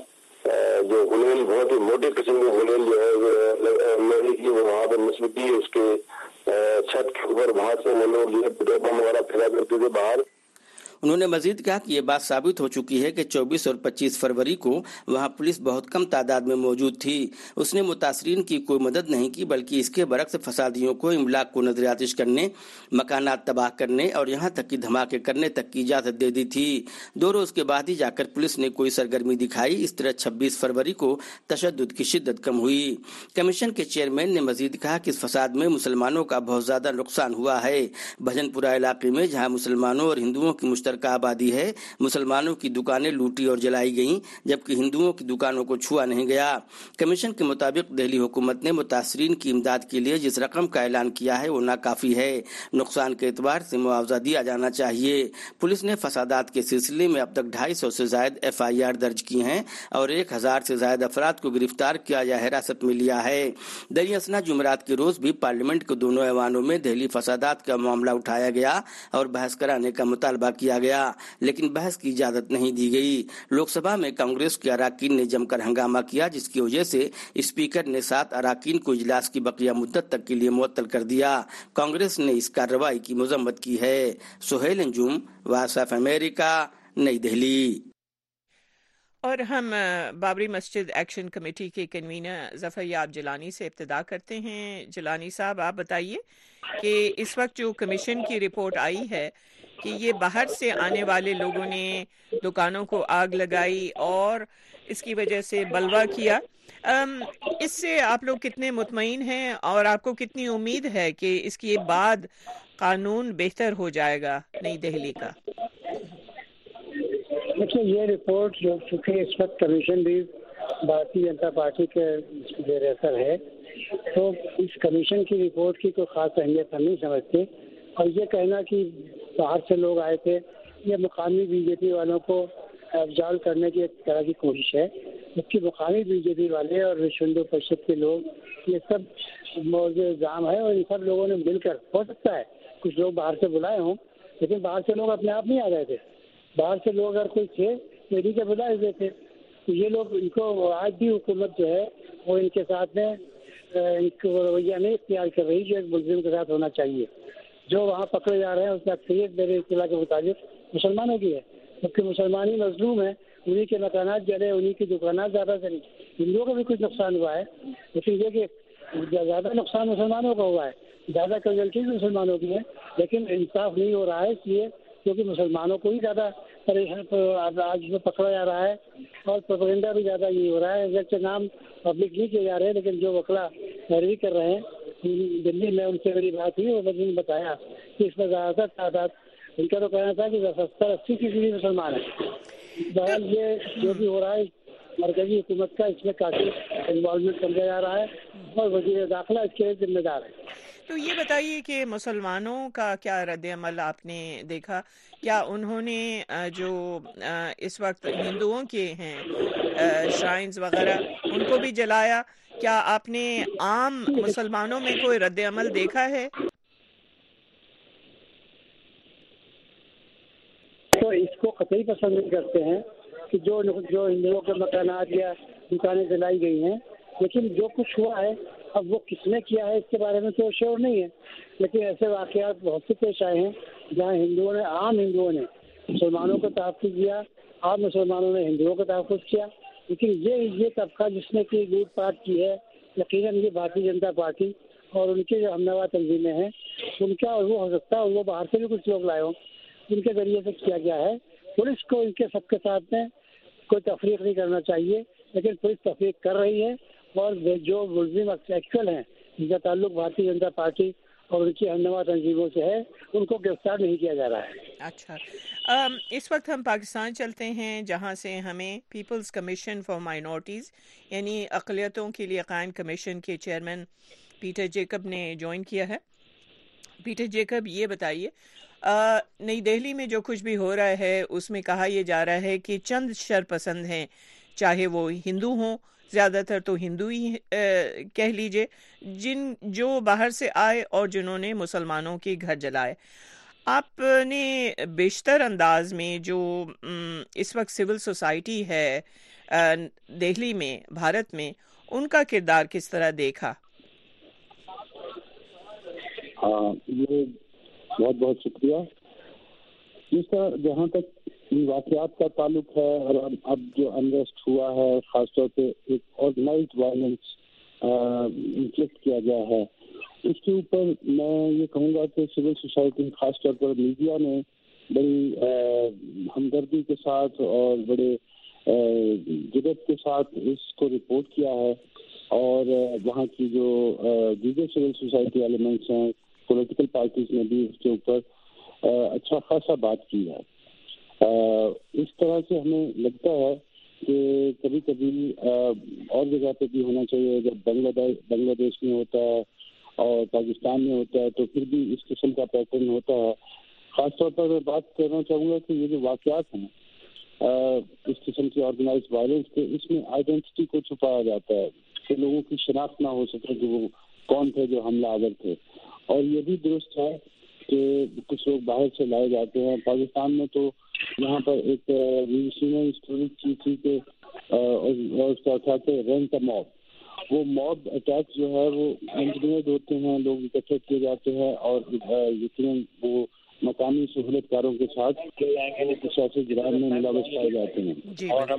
جو غلیل، بہت ہی موٹی قسم کی غلیل جو ہے لوہے کی، وہ وہاں پہ نصب کی، اس کے چھت کے اوپر وہاں سے وہ لوگ جو ہے پیٹرول بم وغیرہ پھیلا کرتے تھے باہر۔ انہوں نے مزید کہا کہ یہ بات ثابت ہو چکی ہے کہ 24 اور 25 فروری کو وہاں پولیس بہت کم تعداد میں موجود تھی۔ اس نے متاثرین کی کوئی مدد نہیں کی، بلکہ اس کے برعکس فسادیوں کو املاک کو نظر آتش کرنے، مکانات تباہ کرنے اور یہاں تک کہ دھماکے کرنے تک کی اجازت دے دی تھی۔ 2 روز کے بعد ہی جا کر پولیس نے کوئی سرگرمی دکھائی۔ اس طرح 26 فروری کو تشدد کی شدت کم ہوئی۔ کمیشن کے چیئرمین نے مزید کہا کہ اس فساد میں مسلمانوں کا بہت زیادہ نقصان ہوا ہے۔ بھجن پورہ علاقے میں جہاں مسلمانوں اور ہندوؤں کی مشترکہ آبادی ہے، مسلمانوں کی دکانیں لوٹی اور جلائی گئیں، جبکہ ہندوؤں کی دکانوں کو چھوا نہیں گیا۔ کمیشن کے مطابق دہلی حکومت نے متاثرین کی امداد کے لیے جس رقم کا اعلان کیا ہے وہ ناکافی ہے۔ نقصان کے اعتبار سے معاوضہ دیا جانا چاہیے۔ پولیس نے فسادات کے سلسلے میں اب تک 250 سے زائد FIR درج کی ہیں اور 1000 سے زائد افراد کو گرفتار کیا یا حراست میں لیا ہے۔ دریں اثنا جمعرات کے روز بھی پارلیمنٹ کے دونوں ایوانوں میں دہلی فسادات کا معاملہ اٹھایا گیا اور بحث کرانے کا مطالبہ کیا گیا، لیکن بحث کی اجازت نہیں دی گئی۔ لوک سبھا میں کانگریس کے اراکین نے جم کر ہنگامہ کیا، جس کی وجہ سے اسپیکر نے 7 اراکین کو اجلاس کی بقیہ مدت تک کے لیے معطل کر دیا۔ کانگریس نے اس کارروائی کی مذمت کی ہے۔ Sohail Anjum, Voice of America, Nai Delhi. اور ہم بابری مسجد ایکشن کمیٹی کے کنوینر ظفر یاب جیلانی سے ابتدا کرتے ہیں۔ جیلانی صاحب، آپ بتائیے کہ اس وقت جو کمیشن کی رپورٹ آئی ہے کہ یہ باہر سے آنے والے لوگوں نے دکانوں کو آگ لگائی اور اس کی وجہ سے بلوا کیا، اس سے آپ لوگ کتنے مطمئن ہیں اور آپ کو کتنی امید ہے کہ اس کے بعد قانون بہتر ہو جائے گا نئی دہلی کا؟ دیکھیے، یہ رپورٹ جو چونکہ اس وقت کمیشن بھی بھارتیہ جنتا پارٹی کے زیر اثر ہے، تو اس کمیشن کی رپورٹ کی کوئی خاص اہمیت ہم نہیں سمجھتے، اور یہ کہنا کہ باہر سے لوگ آئے تھے، یہ مقامی BJP والوں کو افضال کرنے کی ایک طرح کی کوشش ہے، جبکہ مقامی BJP والے اور وشو ہندو پریشد کے لوگ یہ سب موضوع الزام ہے، اور ان سب لوگوں نے مل کر، ہو سکتا ہے کچھ لوگ باہر سے بلائے ہوں، لیکن باہر سے لوگ اپنے آپ نہیں آ گئے تھے۔ باہر سے لوگ اگر کوئی تھے میڈی کے بلائے ہوئے تھے، تو یہ لوگ، ان کو آج بھی حکومت جو ہے وہ ان کے ساتھ میں ان کو رویہ نہیں اختیار کر رہی جو ایک ملزم کے ساتھ ہونا چاہیے۔ جو وہاں پکڑے جا رہے ہیں اس میں اکثریت میرے اطلاع کے مطابق مسلمانوں کی ہے، جبکہ مسلمان ہی مظلوم ہیں، انہی کے مکانات جلے، انہی کی دکانات زیادہ چلی، ہندوؤں کا بھی کچھ نقصان ہوا ہے، لیکن یہ کہ زیادہ نقصان مسلمانوں کا ہوا ہے، زیادہ کیجویلٹیز مسلمانوں کی ہے، لیکن انصاف نہیں ہو رہا ہے، اس لیے کیونکہ مسلمانوں کو ہی زیادہ آج میں پکڑا جا رہا ہے اور پروپیگنڈا بھی زیادہ یہ ہو رہا ہے. اگرچہ نام پبلک نہیں کیے جا رہے لیکن جو وکلا پیروی کر رہے ہیں دلی میں ان سے میری بات ہوئی اور میں نے بتایا کہ اس میں زیادہ تر تعداد ان کا تو کہنا تھا کہ 70-80% مسلمان ہیں. بہرحال یہ جو بھی ہو رہا ہے مرکزی حکومت کا اس میں کافی انوالومنٹ سمجھا جا رہا ہے اور وزیر داخلہ اس کے ذمہ دار ہے. تو یہ بتائیے کہ مسلمانوں کا کیا رد عمل آپ نے دیکھا؟ کیا انہوں نے جو اس وقت ہندوؤں کے ہیں شرائنز وغیرہ ان کو بھی جلایا؟ کیا آپ نے عام مسلمانوں میں کوئی رد عمل دیکھا ہے؟ تو اس کو قطعی پسند نہیں کرتے ہیں کہ جو ہندوؤں کے مکانات یا دکانیں جلائی گئی ہیں، لیکن جو کچھ ہوا ہے اب وہ کس نے کیا ہے اس کے بارے میں تو شور نہیں ہے. لیکن ایسے واقعات بہت سے پیش آئے ہیں جہاں عام ہندوؤں نے مسلمانوں کو تحفظ دیا، عام مسلمانوں نے ہندوؤں کو تحفظ کیا. لیکن یہ طبقہ جس نے کی لوٹ پاٹ کی ہے یقیناً یہ بھارتیہ جنتا پارٹی اور ان کے جو ہمنوا تنظیمیں ہیں ان کا، اور وہ ہو سکتا ہے وہ باہر سے بھی کچھ لوگ لائے ہوں، ان کے ذریعے سے کیا گیا ہے. پولیس کو ان کے سب کے ساتھ میں کوئی تفریق نہیں کرنا چاہیے، لیکن پولیس تفریق کر رہی ہے اور جو ملزم ایکچوئل ہیں جن کا تعلق بھارتیہ جنتا پارٹی اور ان کی ہمنوا تنظیموں سے ہے ان کو گرفتار نہیں کیا جا رہا ہے. اچھا، اس وقت ہم پاکستان چلتے ہیں جہاں سے ہمیں پیپلز کمیشن فار مائنورٹیز یعنی اقلیتوں کے لیے قائم کمیشن کے چیئرمین پیٹر جیکب نے جوائن کیا ہے. پیٹر جیکب، یہ بتائیے نئی دہلی میں جو کچھ بھی ہو رہا ہے اس میں کہا یہ جا رہا ہے کہ چند شرپسند ہیں، چاہے وہ ہندو ہوں، زیادہ تر تو ہندو ہی کہہ لیجئے، جو باہر سے آئے اور جنہوں نے مسلمانوں کے گھر جلائے. آپ نے بیشتر انداز میں جو اس وقت سول سوسائٹی ہے دہلی میں، بھارت میں، ان کا کردار کس طرح دیکھا؟ یہ بہت بہت شکریہ. اس طرح جہاں تک واقعات کا تعلق ہے اور اب جو انریسٹ ہوا ہے خاص طور پہ ایک آرگنائزڈ وائلنس انفلیکٹ کیا گیا ہے، اس کے اوپر میں یہ کہوں گا کہ سول سوسائٹی خاص طور پر میڈیا نے بڑی ہمدردی کے ساتھ اور بڑے جدت کے ساتھ اس کو رپورٹ کیا ہے، اور وہاں کی جو دیگر سول سوسائٹی ایلیمنٹس ہیں، پولیٹیکل پارٹیز نے بھی اس کے اوپر اچھا خاصا بات کی ہے. اس طرح سے ہمیں لگتا ہے کہ کبھی کبھی اور جگہ پہ بھی ہونا چاہیے. جب بنگلہ دیش میں ہوتا ہے اور پاکستان میں ہوتا ہے تو پھر بھی اس قسم کا پیٹرن ہوتا ہے. خاص طور پر میں بات کرنا چاہوں گا کہ یہ جو واقعات ہیں اس قسم کی آرگنائزڈ وائلنس کے، اس میں آئیڈینٹی کو چھپایا جاتا ہے کہ لوگوں کی شناخت نہ ہو سکے کہ وہ کون تھے جو حملہ آور تھے. اور یہ بھی درست ہے کہ کچھ لوگ باہر سے لائے جاتے ہیں. پاکستان میں تو یہاں پر ایک اسٹوری کی تھی کہ اور اس کا تھا کہ رینٹ اے موب. وہ موب اٹیک جو ہے وہ انجینئرڈ ہوتے ہیں، لوگ اکٹھے کیے جاتے ہیں اور یقیناً وہ مقامی سہولت کاروں کے ساتھ سیاسی جرائم میں ملوث پائے جاتے ہیں. اور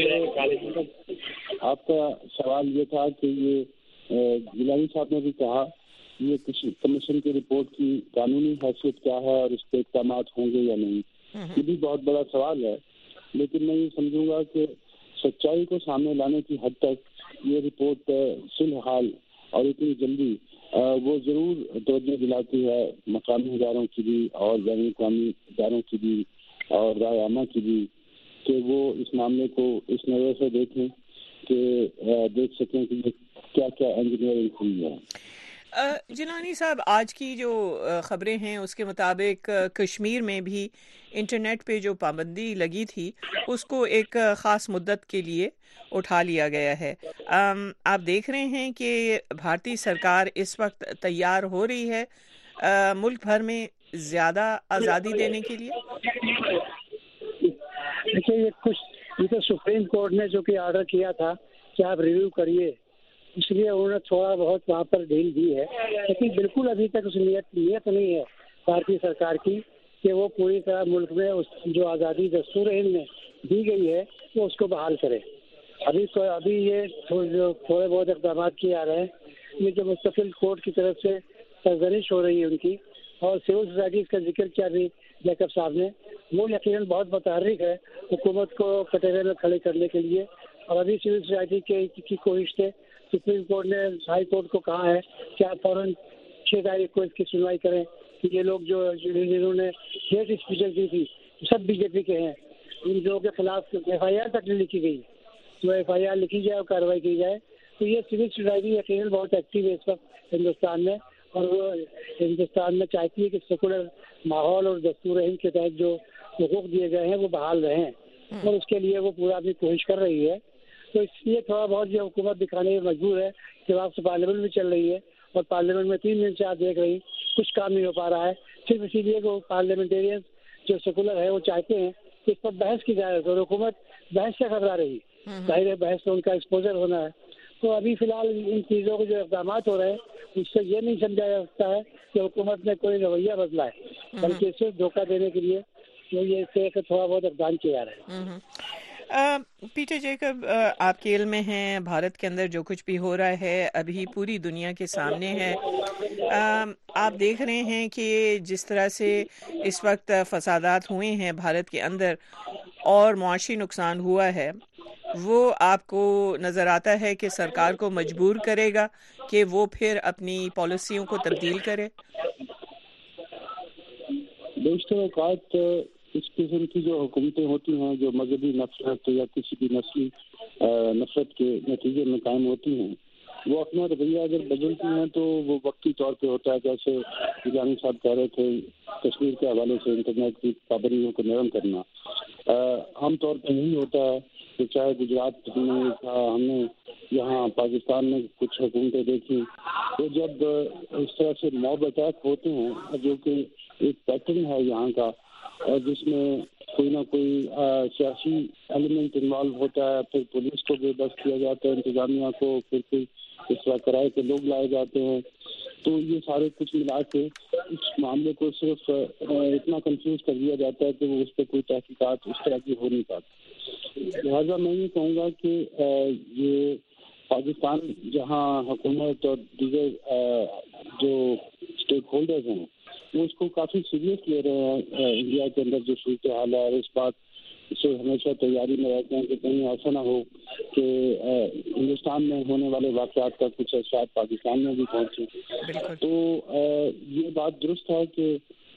آپ کا سوال یہ تھا کہ یہ گیلانی صاحب نے بھی کہا یہ کمیشن کی رپورٹ کی قانونی حیثیت کیا ہے اور اس پہ اقدامات ہوں گے یا نہیں. یہ بھی بہت بڑا سوال ہے، لیکن میں یہ سمجھوں گا کہ سچائی کو سامنے لانے کی حد تک یہ رپورٹ فی الحال اور اتنی جلدی وہ ضرور توجہ دلاتی ہے مقامی اداروں کی بھی اور بین الاقوامی اداروں کی بھی اور رائے عامہ کی بھی کہ وہ اس معاملے کو اس نظر سے دیکھیں کہ دیکھ سکیں کہ یہ کیا کیا انجینئرنگ ہوئی ہے. جیلانی صاحب، آج کی جو خبریں ہیں اس کے مطابق کشمیر میں بھی انٹرنیٹ پہ جو پابندی لگی تھی اس کو ایک خاص مدت کے لیے اٹھا لیا گیا ہے. آپ دیکھ رہے ہیں کہ بھارتی سرکار اس وقت تیار ہو رہی ہے ملک بھر میں زیادہ آزادی دینے کے لیے. دیکھیے یہ تو سپریم کورٹ نے جو کہ آرڈر کیا تھا کہ آپ ریویو کریے، اس لیے انہوں نے تھوڑا بہت وہاں پر ڈھیل دی ہے، لیکن بالکل ابھی تک اس نیت نہیں ہے بھارتی سرکار کی کہ وہ پوری طرح ملک میں اس جو آزادی دستور ہند میں دی گئی ہے وہ اس کو بحال کرے. ابھی یہ تھوڑے بہت اقدامات کیے جا رہے ہیں. یہ جو مستقل کورٹ کی طرف سے سرزنش ہو رہی ہے ان کی، اور سول سوسائٹیز کا ذکر کیا بھی جیکب صاحب نے، وہ یقیناً بہت متحرک ہے حکومت کو کٹہرے میں کھڑے کرنے کے لیے. اور ابھی سول سوسائٹی کی کوشش سے سپریم کورٹ نے ہائی کورٹ کو کہا ہے کہ آپ فوراً 6 تاریخ کو اس کی سنوائی کریں کہ یہ لوگ جنہوں نے ہیٹ اسپیچ کی تھی سب بی جے پی کے ہیں, ان لوگوں کے خلاف ایف آئی آر تک نہیں لکھی گئی, تو ایف آئی آر لکھی جائے اور کارروائی کی جائے. تو یہ سول سوسائٹی یقیناً بہت ایکٹیو ہے اس وقت ہندوستان میں, اور وہ ہندوستان میں چاہتی ہے کہ سیکولر ماحول اور دستور ہند کے تحت جو حقوق دیے گئے ہیں وہ بحال رہیں, اور اس کے لیے وہ پورا اپنی کوشش کر رہی ہے. تو اس لیے تھوڑا بہت یہ حکومت دکھانے میں مجبور ہے کہ آپ سے پارلیمنٹ میں چل رہی ہے, اور پارلیمنٹ میں 3 دن سے آپ دیکھ رہی کچھ کام نہیں ہو پا رہا ہے, صرف اسی لیے کہ پارلیمنٹیرین جو سیکولر ہے وہ چاہتے ہیں کہ اس پر بحث کی جائے, اور حکومت بحث سے گھبرا رہی, ظاہر ہے بحث سے ان کا ایکسپوجر ہونا ہے. تو ابھی فی الحال ان چیزوں کے جو اقدامات ہو رہے ہیں اس سے یہ نہیں سمجھا جا سکتا ہے کہ حکومت نے کوئی رویہ بدلا ہے, بلکہ اسے دھوکہ دینے کے لیے تو یہ تھوڑا بہت اقدام کیا جا رہا ہے. پیٹر جیکب, آپ کے علم میں ہیں بھارت کے اندر جو کچھ بھی ہو رہا ہے ابھی پوری دنیا کے سامنے ہے. آپ دیکھ رہے ہیں کہ جس طرح سے اس وقت فسادات ہوئے ہیں بھارت کے اندر اور معاشی نقصان ہوا ہے, وہ آپ کو نظر آتا ہے کہ سرکار کو مجبور کرے گا کہ وہ پھر اپنی پالیسیوں کو تبدیل کرے؟ بیشتر اوقات اس قسم کی جو حکومتیں ہوتی ہیں جو مذہبی نفرت یا کسی بھی نسلی نفرت کے نتیجے میں قائم ہوتی ہیں, وہ اپنا رویہ اگر بدلتی ہیں تو وہ وقتی طور پہ ہوتا ہے. جیسے جانی صاحب کہہ رہے تھے کشمیر کے حوالے سے انٹرنیٹ کی پابندیوں کو نرم کرنا, عام طور پہ یہی ہوتا ہے کہ چاہے گجرات میں ہم نے یہاں پاکستان میں کچھ حکومتیں دیکھی, تو جب اس طرح سے موب اٹیک ہوتے ہیں جو کہ ایک پیٹرن ہے یہاں کا, اور جس میں کوئی نہ کوئی سیاسی ایلیمنٹ انوالو ہوتا ہے, پھر پولیس کو بے بس کیا جاتا ہے, انتظامیہ کو, پھر کوئی اس طرح کرائے کے لوگ لائے جاتے ہیں, تو یہ سارے کچھ ملا کے اس معاملے کو صرف اتنا کنفیوز کر دیا جاتا ہے کہ وہ اس پہ کوئی تحقیقات اس طرح کی ہو نہیں پاتی. لہٰذا میں یہ کہوں گا کہ یہ پاکستان جہاں حکومت اور دیگر جو اسٹیک ہولڈرز ہیں وہ اس کو کافی سیریس لے رہے ہیں انڈیا کے اندر جو صورتحال ہے, اور اس بات سے ہمیشہ تیاری میں رہتے ہیں کہ کہیں ایسا نہ ہو کہ ہندوستان میں ہونے والے واقعات کا کچھ اثرات پاکستان میں بھی پہنچے. تو یہ بات درست ہے کہ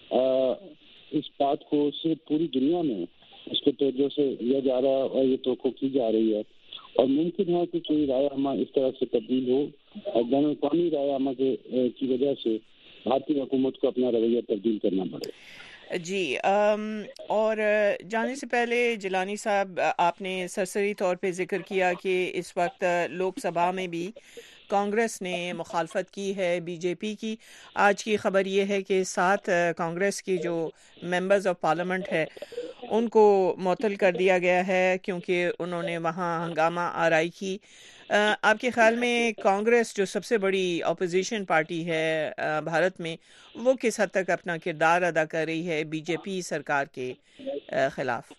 اس بات کو صرف پوری دنیا میں اس کے توجہ سے لیا جا رہا ہے اور یہ توقع کی جا رہی ہے, اور ممکن ہے کہ کوئی رائے عامہ اس طرح سے تبدیل ہو, اور بین الاقوامی رائے عامہ کی وجہ سے بھارتی حکومت کو اپنا رویہ تبدیل کرنا پڑے. جی, اور جانے سے پہلے جیلانی صاحب آپ نے سرسری طور پہ ذکر کیا کہ اس وقت لوک سبھا میں بھی کانگریس نے مخالفت کی ہے بی جے پی کی. آج کی خبر یہ ہے کہ 7 کانگریس کی جو ممبرز آف پارلیمنٹ ہے ان کو معطل کر دیا گیا ہے کیونکہ انہوں نے وہاں ہنگامہ آرائی کی. آپ کے خیال میں کانگریس جو سب سے بڑی اپوزیشن پارٹی ہے بھارت میں, وہ کس حد تک اپنا کردار ادا کر رہی ہے بی جے پی سرکار کے خلاف؟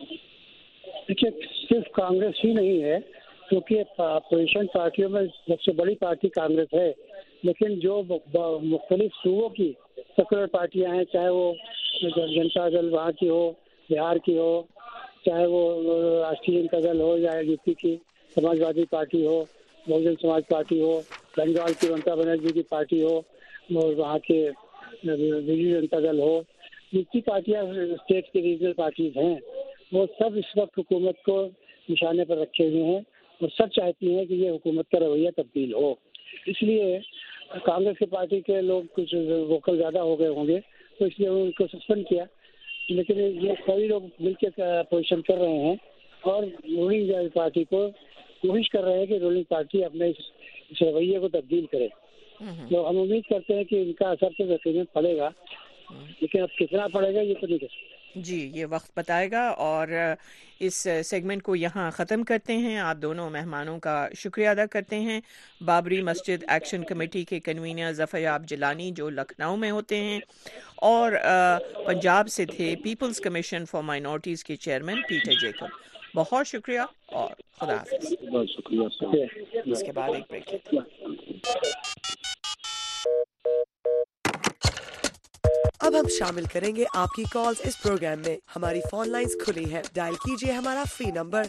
دیکھیے, صرف کانگریس ہی نہیں ہے, کیونکہ اپوزیشن پارٹیوں میں سب سے بڑی پارٹی کانگریس ہے, لیکن جو مختلف صوبوں کی سیکولر پارٹیاں ہیں, چاہے وہ جنتا دل وہاں کی ہو, بہار کی ہو, چاہے وہ راشٹریہ جنتا دل ہو, یا یو پی کی سماجوادی پارٹی ہو, بہوجن سماج پارٹی ہو, بنگال کی ممتا بنرجی کی پارٹی ہو, اور وہاں کے بجو جنتا دل ہو, جتنی پارٹیاں اسٹیٹ کی ریجنل پارٹیز ہیں وہ سب اس وقت حکومت کو نشانے پر رکھے ہوئے ہیں, اور سب چاہتی ہیں کہ یہ حکومت کا رویہ تبدیل ہو. اس لیے کانگریس کی پارٹی کے لوگ کچھ ووکل زیادہ ہو گئے ہوں گے, تو اس لیے ان کو سسپینڈ کیا, لیکن یہ سبھی لوگ مل کے اپوزیشن کر رہے ہیں اور رولنگ پارٹی کو کوشش کر رہے ہیں کہ رولنگ پارٹی اپنے اس رویے کو تبدیل کرے. تو ہم امید کرتے ہیں کہ ان کا اثر تو یقیناً پڑے گا, لیکن اب کتنا پڑے گا یہ تو نہیں کر سکتے. جی, یہ وقت بتائے گا. اور اس سیگمنٹ کو یہاں ختم کرتے ہیں. آپ دونوں مہمانوں کا شکریہ ادا کرتے ہیں. بابری مسجد ایکشن کمیٹی کے کنوینر ظفریاب جیلانی جو لکھنؤ میں ہوتے ہیں, اور پنجاب سے تھے پیپلز کمیشن فار مائنورٹیز کے چیئرمین پیٹر جیکب. بہت شکریہ اور خدا حافظ. بہت شکریہ. اس کے بعد ایک بریک لیتے ہیں. اب ہم شامل کریں گے آپ کی کالز اس پروگرام میں. ہماری فون لائنز کھلی ہیں. ڈائل کیجئے ہمارا فری نمبر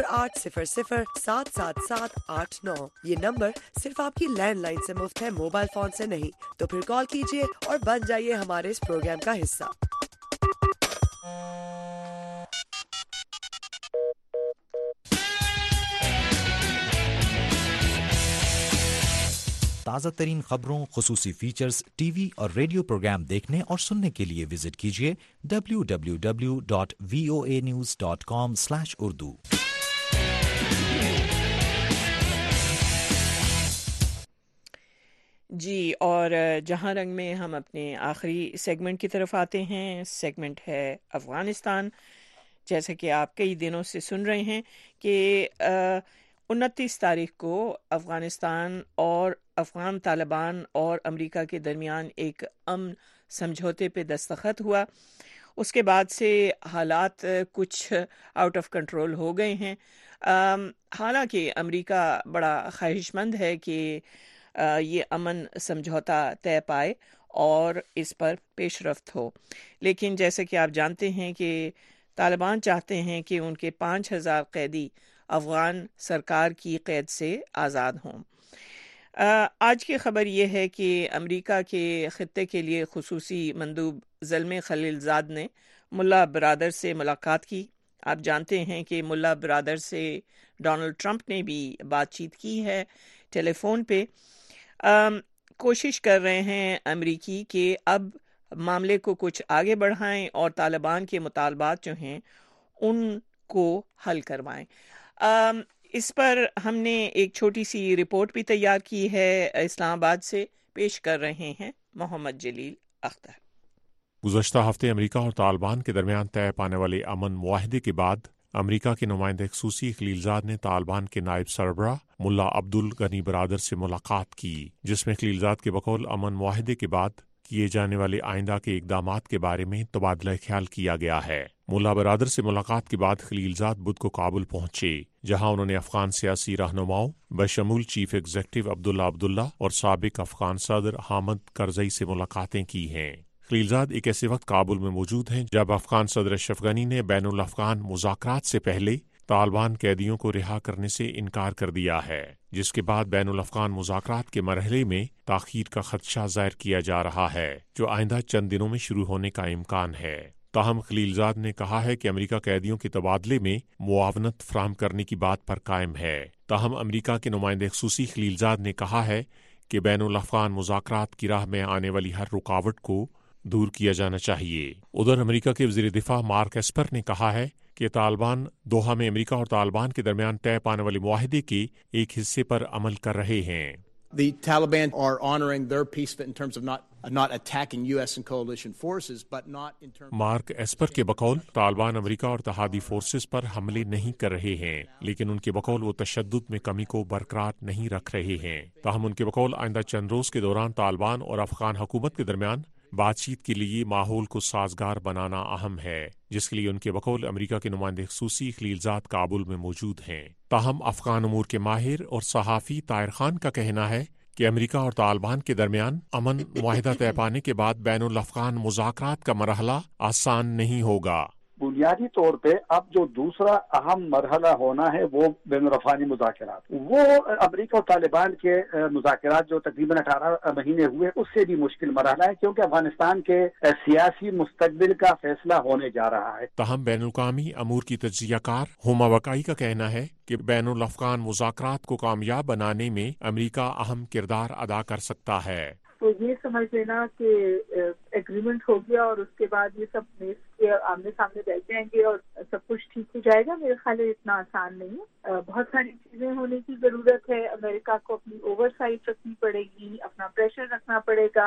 0800-777-889. یہ نمبر صرف آپ کی لینڈ لائن سے مفت ہے, موبائل فون سے نہیں. تو پھر کال کیجئے اور بن جائیے ہمارے اس پروگرام کا حصہ. تازہ ترین خبروں, خصوصی فیچرز, ٹی وی اور ریڈیو پروگرام دیکھنے اور سننے کے لیے وزٹ کیجیے www.voanews.com/urdu. جی, اور جہاں رنگ میں ہم اپنے آخری سیگمنٹ کی طرف آتے ہیں. سیگمنٹ ہے افغانستان. جیسا کہ آپ کئی دنوں سے سن رہے ہیں کہ 29 تاریخ کو افغانستان اور افغان طالبان اور امریکہ کے درمیان ایک امن سمجھوتے پہ دستخط ہوا. اس کے بعد سے حالات کچھ آؤٹ آف کنٹرول ہو گئے ہیں. حالانکہ امریکہ بڑا خواہش مند ہے کہ یہ امن سمجھوتا طے پائے اور اس پر پیش رفت ہو, لیکن جیسے کہ آپ جانتے ہیں کہ طالبان چاہتے ہیں کہ ان کے 5000 قیدی افغان سرکار کی قید سے آزاد ہوں. آج کی خبر یہ ہے کہ امریکہ کے خطے کے لیے خصوصی مندوب زلمے خلیل زاد نے ملا برادر سے ملاقات کی. آپ جانتے ہیں کہ ملا برادر سے ڈونلڈ ٹرمپ نے بھی بات چیت کی ہے ٹیلی فون پہ. کوشش کر رہے ہیں امریکی کہ اب معاملے کو کچھ آگے بڑھائیں اور طالبان کے مطالبات جو ہیں ان کو حل کروائیں. اس پر ہم نے ایک چھوٹی سی رپورٹ بھی تیار کی ہے, اسلام آباد سے پیش کر رہے ہیں محمد جلیل اختر. گزشتہ ہفتے امریکہ اور طالبان کے درمیان طے پانے والے امن معاہدے کے بعد امریکہ کے نمائندے خصوصی خلیل زاد نے طالبان کے نائب سربراہ ملا عبدالغنی برادر سے ملاقات کی, جس میں خلیل زاد کے بقول امن معاہدے کے بعد کیے جانے والے آئندہ کے اقدامات کے بارے میں تبادلہ خیال کیا گیا ہے. ملا برادر سے ملاقات کے بعد خلیل زاد بدھ کو کابل پہنچے, جہاں انہوں نے افغان سیاسی رہنماؤں بشمول چیف ایگزیکٹو عبداللہ اور سابق افغان صدر حامد کرزئی سے ملاقاتیں کی ہیں. خلیل زاد ایک ایسے وقت کابل میں موجود ہیں جب افغان صدر اشرف غنی نے بین الافغان مذاکرات سے پہلے طالبان قیدیوں کو رہا کرنے سے انکار کر دیا ہے, جس کے بعد بین الافغان مذاکرات کے مرحلے میں تاخیر کا خدشہ ظاہر کیا جا رہا ہے, جو آئندہ چند دنوں میں شروع ہونے کا امکان ہے. تاہم خلیل زاد نے کہا ہے کہ امریکہ قیدیوں کے تبادلے میں معاونت فراہم کرنے کی بات پر قائم ہے. تاہم امریکہ کے نمائندے خصوصی خلیل زاد نے کہا ہے کہ بین الافغان مذاکرات کی راہ میں آنے والی ہر رکاوٹ کو دور کیا جانا چاہیے. ادھر امریکہ کے وزیر دفاع مارک ایسپر نے کہا ہے کہ طالبان دوحہ میں امریکہ اور طالبان کے درمیان طے پانے والے معاہدے کے ایک حصے پر عمل کر رہے ہیں. The Taliban are honoring their peace in terms of not attacking U.S. and coalition forces, but not in terms. Mark Esper کے بقول طالبان امریکہ اور اتحادی فورسز پر حملے نہیں کر رہے ہیں, لیکن ان کے بقول وہ تشدد میں کمی کو برقرار نہیں رکھ رہے ہیں. تاہم ان کے بقول آئندہ چند روز کے دوران طالبان اور افغان حکومت کے درمیان بات چیت کے لیے ماحول کو سازگار بنانا اہم ہے, جس کے لیے ان کے بقول امریکہ کے نمائندے خصوصی خلیل زاد کابل میں موجود ہیں. تاہم افغان امور کے ماہر اور صحافی طاہر خان کا کہنا ہے کہ امریکہ اور طالبان کے درمیان امن معاہدہ طے پانے کے بعد بین الافغان مذاکرات کا مرحلہ آسان نہیں ہوگا. بنیادی طور پہ اب جو دوسرا اہم مرحلہ ہونا ہے وہ بین الاقوامی مذاکرات. وہ امریکہ اور طالبان کے مذاکرات جو تقریباً 18 مہینے ہوئے اس سے بھی مشکل مرحلہ ہے, کیونکہ افغانستان کے سیاسی مستقبل کا فیصلہ ہونے جا رہا ہے. تاہم بین الاقوامی امور کی تجزیہ کار ہما وقائی کا کہنا ہے کہ بین الافغان مذاکرات کو کامیاب بنانے میں امریکہ اہم کردار ادا کر سکتا ہے. تو یہ سمجھ لینا کہ ایگریمنٹ ہو گیا اور اس کے بعد یہ سب میز کے آمنے سامنے بیٹھ جائیں گے اور سب کچھ ٹھیک ہو جائے گا, میرے خیال ہے اتنا آسان نہیں ہے. بہت ساری چیزیں ہونے کی ضرورت ہے. امریکہ کو اپنی اوور سائٹ رکھنی پڑے گی, اپنا پریشر رکھنا پڑے گا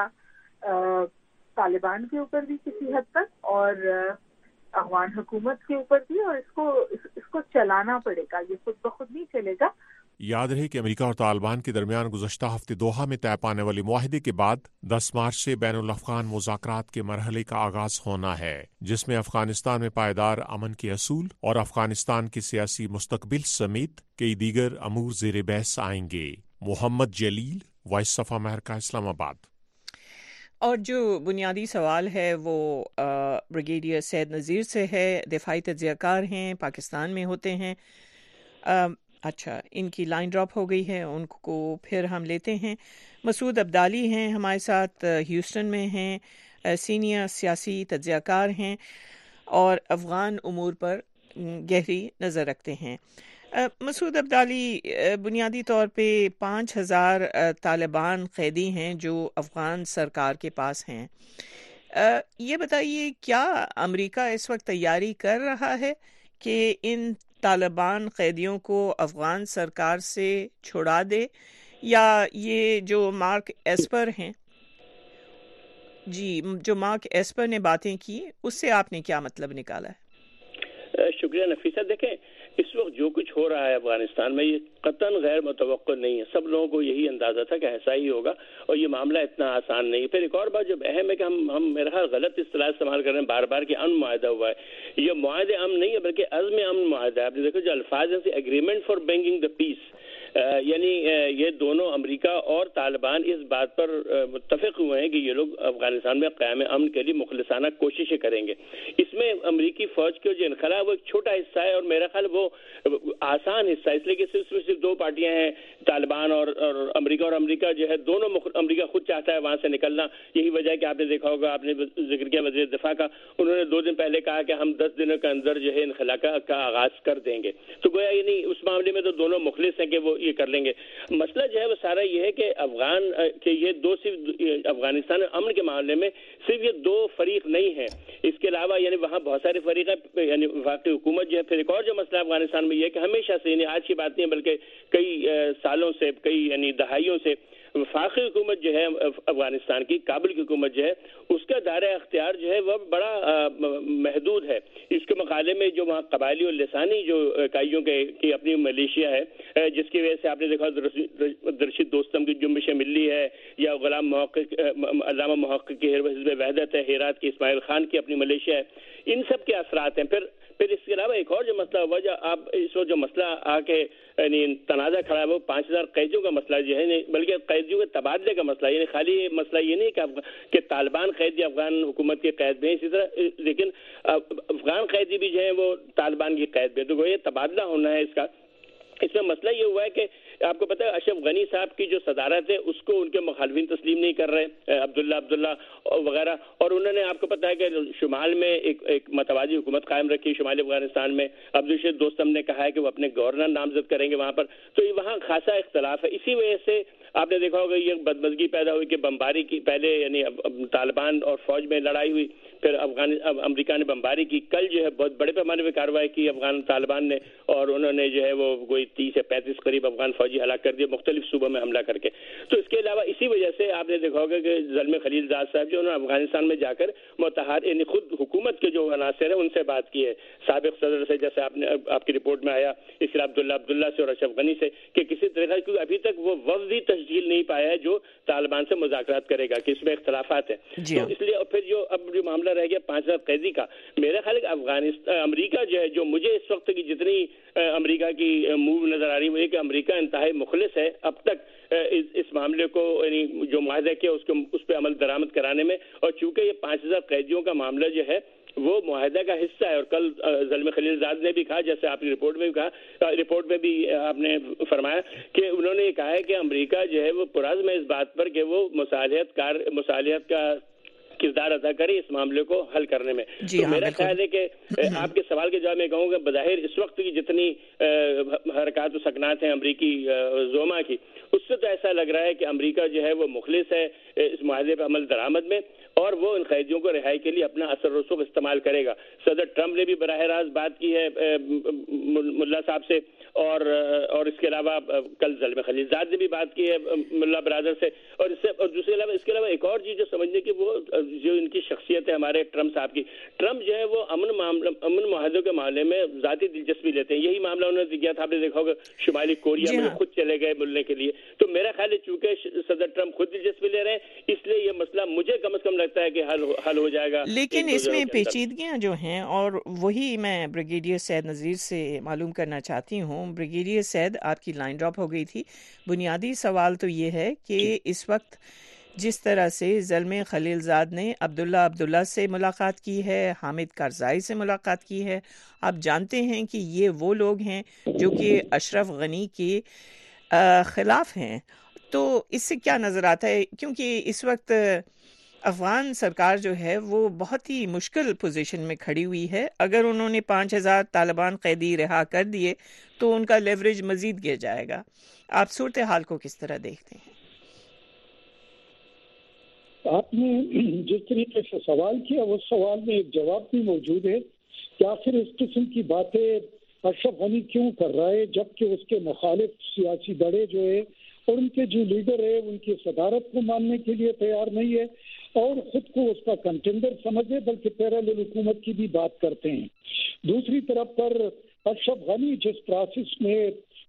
طالبان کے اوپر بھی کسی حد تک, اور افغان حکومت کے اوپر بھی, اور اس کو چلانا پڑے گا. یہ خود بخود نہیں چلے گا. یاد رہے کہ امریکہ اور طالبان کے درمیان گزشتہ ہفتے دوحہ میں طے پانے والے معاہدے کے بعد 10 مارچ سے بین الافغان مذاکرات کے مرحلے کا آغاز ہونا ہے, جس میں افغانستان میں پائیدار امن کے اصول اور افغانستان کے سیاسی مستقبل سمیت کئی دیگر امور زیر بحث آئیں گے. محمد جلیل, وائس آف امریکہ, اسلام آباد. اور جو بنیادی سوال ہے وہ بریگیڈیئر سید نذیر سے ہے، دفاعی تجزیہ کار ہیں، پاکستان میں ہوتے ہیں۔ اچھا، ان کی لائن ڈراپ ہو گئی ہے، ان کو پھر ہم لیتے ہیں۔ مسعود عبدالی ہیں ہمارے ساتھ، ہیوسٹن میں ہیں، سینئر سیاسی تجزیہ کار ہیں اور افغان امور پر گہری نظر رکھتے ہیں۔ مسعود عبدالی، بنیادی طور پہ 5000 طالبان قیدی ہیں جو افغان سرکار کے پاس ہیں۔ یہ بتائیے، کیا امریکہ اس وقت تیاری کر رہا ہے کہ ان طالبان قیدیوں کو افغان سرکار سے چھڑا دے، یا یہ جو مارک ایسپر ہیں، جی جو مارک ایسپر نے باتیں کی، اس سے آپ نے کیا مطلب نکالا ہے؟ شکریہ نفیسہ۔ دیکھیں، اس وقت جو کچھ ہو رہا ہے افغانستان میں یہ قطعاً غیر متوقع نہیں ہے، سب لوگوں کو یہی اندازہ تھا کہ ایسا ہی ہوگا، اور یہ معاملہ اتنا آسان نہیں ہے۔ پھر ایک اور بات جو اہم ہے کہ ہم میرا خیال غلط اصطلاح استعمال کر رہے ہیں بار بار کہ امن معاہدہ ہوا ہے، یہ معاہدے امن نہیں ہے بلکہ عزم امن معاہدہ ہے۔ آپ نے دیکھو جو الفاظ ہیں، agreement for bringing the peace, یعنی یہ دونوں امریکہ اور طالبان اس بات پر متفق ہوئے ہیں کہ یہ لوگ افغانستان میں قیام امن کے لیے مخلصانہ کوششیں کریں گے۔ اس میں امریکی فوج کے جو انخلا وہ ایک چھوٹا حصہ ہے، اور میرا خیال وہ آسان حصہ ہے، اس لیے کہ صرف دو پارٹیاں ہیں، طالبان اور امریکہ، اور امریکہ جو ہے دونوں امریکہ خود چاہتا ہے وہاں سے نکلنا۔ یہی وجہ ہے کہ آپ نے دیکھا ہوگا، آپ نے ذکر کیا وزیر دفاع کا، انہوں نے 2 دن پہلے کہا کہ ہم 10 دنوں کے اندر جو ہے انخلا کا آغاز کر دیں گے۔ تو گویا یہ نہیں، اس معاملے میں تو دونوں مخلص ہیں کہ وہ یہ کر لیں گے۔ مسئلہ جو ہے وہ سارا یہ ہے کہ یہ دو صرف افغانستان امن کے معاملے میں صرف یہ 2 فریق نہیں ہیں، اس کے علاوہ یعنی وہاں بہت سارے فریق ہیں، یعنی وفاقی حکومت جو ہے۔ پھر ایک اور جو مسئلہ افغانستان میں یہ ہے کہ ہمیشہ سے، یعنی آج کی بات نہیں ہے بلکہ کئی سالوں سے، کئی یعنی دہائیوں سے وفاقی حکومت جو ہے افغانستان کی، کابل کی حکومت جو ہے، اس کا دائرہ اختیار جو ہے وہ بڑا محدود ہے۔ اس کے مقابلے میں جو وہاں قبائلی اور لسانی جو اکائیوں کی اپنی ملیشیا ہے، جس کی وجہ سے آپ نے دیکھا رشید دوستم کی جنبش ملی ہے، یا غلام محقق علامہ محقق کی حزب وحدت ہے، ہیرات کی اسماعیل خان کی اپنی ملیشیا ہے، ان سب کے اثرات ہیں۔ پھر اس کے علاوہ ایک اور جو مسئلہ ہوا، جو آپ اس وقت جو مسئلہ آ کے یعنی تنازع کھڑا ہے، وہ 5000 قیدیوں کا مسئلہ جو ہے، بلکہ قیدیوں کے تبادلے کا مسئلہ، یعنی خالی مسئلہ یہ نہیں کہ طالبان قیدی افغان حکومت کے قید میں، اسی طرح لیکن افغان قیدی بھی جو ہیں وہ طالبان کی قید میں، تو یہ تبادلہ ہونا ہے اس کا۔ اس میں مسئلہ یہ ہوا ہے کہ آپ کو پتہ ہے اشرف غنی صاحب کی جو صدارت ہے اس کو ان کے مخالفین تسلیم نہیں کر رہے، عبداللہ وغیرہ، اور انہوں نے آپ کو پتہ ہے کہ شمال میں ایک متوازی حکومت قائم رکھی شمالی افغانستان میں۔ عبدالرشید دوستم نے کہا ہے کہ وہ اپنے گورنر نامزد کریں گے وہاں پر، تو وہاں خاصا اختلاف ہے۔ اسی وجہ سے آپ نے دیکھا ہوگا یہ بدمزگی پیدا ہوئی کہ بمباری کی، پہلے یعنی طالبان اور فوج میں لڑائی ہوئی، پھر امریکہ نے بمباری کی۔ کل جو ہے بہت بڑے پیمانے پہ کارروائی کی افغان طالبان نے، اور انہوں نے جو ہے وہ کوئی 30 سے 35 قریب افغان فوجی ہلاک کر دیے مختلف صوبوں میں حملہ کر کے۔ تو اس کے علاوہ اسی وجہ سے آپ نے دیکھا ہوگا کہ زلمے خلیل زاد صاحب جو انہوں نے افغانستان میں جا کر متحد یعنی خود حکومت کے جو عناصر ہیں ان سے بات کی ہے، سابق صدر سے، جیسے آپ کی رپورٹ میں آیا، اس کے عبداللہ سے اور اشرف غنی سے، کہ کسی طرح کیونکہ ابھی تک وہ وفدی تشکیل نہیں پایا ہے جو طالبان سے مذاکرات کرے گا، کہ اس میں اختلافات ہیں۔ تو اس لیے، اور پھر اب جو معاملہ رہ گیا 5000 قیدی کا، میرا خیال ہے کہ امریکہ جو ہے، جو مجھے اس وقت کی جتنی امریکہ کی موو نظر آ رہی ہے وہ یہ کہ امریکہ انتہائی مخلص ہے اب تک اس معاملے کو، یعنی جو معاہدہ کیا اس پہ عمل درآمد کرانے میں، اور چونکہ یہ 5000 قیدیوں کا معاملہ جو ہے وہ معاہدہ کا حصہ ہے۔ اور کل زلمے خلیل زاد نے بھی کہا، جیسے آپ کی رپورٹ میں بھی کہا، رپورٹ میں بھی آپ نے فرمایا کہ انہوں نے یہ کہا ہے کہ امریکہ جو ہے وہ پرعزم ہے اس بات پر کہ وہ مصالحت کا کردار ادا کرے اس معاملے کو حل کرنے میں۔ تو میرا خیال ہے کہ آپ کے سوال کے جواب میں کہوں گا، بظاہر اس وقت کی جتنی حرکات و سکنات ہیں امریکی زوما کی، اس سے تو ایسا لگ رہا ہے کہ امریکہ جو ہے وہ مخلص ہے اس معاہدے پر عمل درآمد میں، اور وہ ان قیدیوں کو رہائی کے لیے اپنا اثر و رسوخ استعمال کرے گا۔ صدر ٹرمپ نے بھی براہ راست بات کی ہے ملا صاحب سے، اور اس کے علاوہ کل زلمے خلیل زاد نے بھی بات کی ہے ملا برادر سے، اور دوسرے علاوہ اس کے علاوہ ایک اور چیز جو سمجھنے کی، وہ جو ان کی شخصیت ہے ہمارے ٹرمپ صاحب کی، ٹرمپ جو ہے وہ امن معاہدوں کے معاملے میں ذاتی دلچسپی لیتے ہیں۔ یہی معاملہ انہوں نے کیا تھا، آپ نے دیکھا ہوگا شمالی کوریا میں خود چلے گئے ملنے کے لیے۔ تو میرا خیال ہے چونکہ صدر ٹرمپ خود دلچسپی لے رہے ہیں، اس لیے یہ مسئلہ مجھے کم از کم لگتا ہے کہ حل ہو جائے گا، لیکن اس میں پیچیدگیاں جو ہیں، اور وہی میں بریگیڈیئر سید نذیر سے معلوم کرنا چاہتی ہوں۔ بریگیڈیئر سید، آپ کی لائن ڈراپ ہو گئی تھی۔ بنیادی سوال تو یہ ہے کہ اس وقت جس طرح سے زلمے خلیل زاد نے عبداللہ سے ملاقات کی ہے، حامد کرزائی سے ملاقات کی ہے، آپ جانتے ہیں کہ یہ وہ لوگ ہیں جو کہ اشرف غنی کے خلاف ہیں. تو اس سے کیا نظر آتا ہے؟ کیونکہ اس وقت افغان سرکار جو ہے وہ بہت ہی مشکل پوزیشن میں کھڑی ہوئی ہے. اگر انہوں نے 5000 طالبان قیدی رہا کر دیے تو ان کا لیوریج مزید گر جائے گا. آپ صورتحال کو کس طرح دیکھتے ہیں؟ آپ نے جس طریقے سے سوال کیا اس سوال میں ایک جواب بھی موجود ہے کہ آخر اس قسم کی باتیں اشرف غنی کیوں کر رہا ہے جبکہ اس کے مخالف سیاسی دڑے جو ہے اور ان کے جو لیڈر ہے ان کی صدارت کو ماننے کے لیے تیار نہیں ہے اور خود کو اس کا کنٹینڈر سمجھے بلکہ پیرالل حکومت کی بھی بات کرتے ہیں. دوسری طرف پر اشرف غنی جس پروسیس میں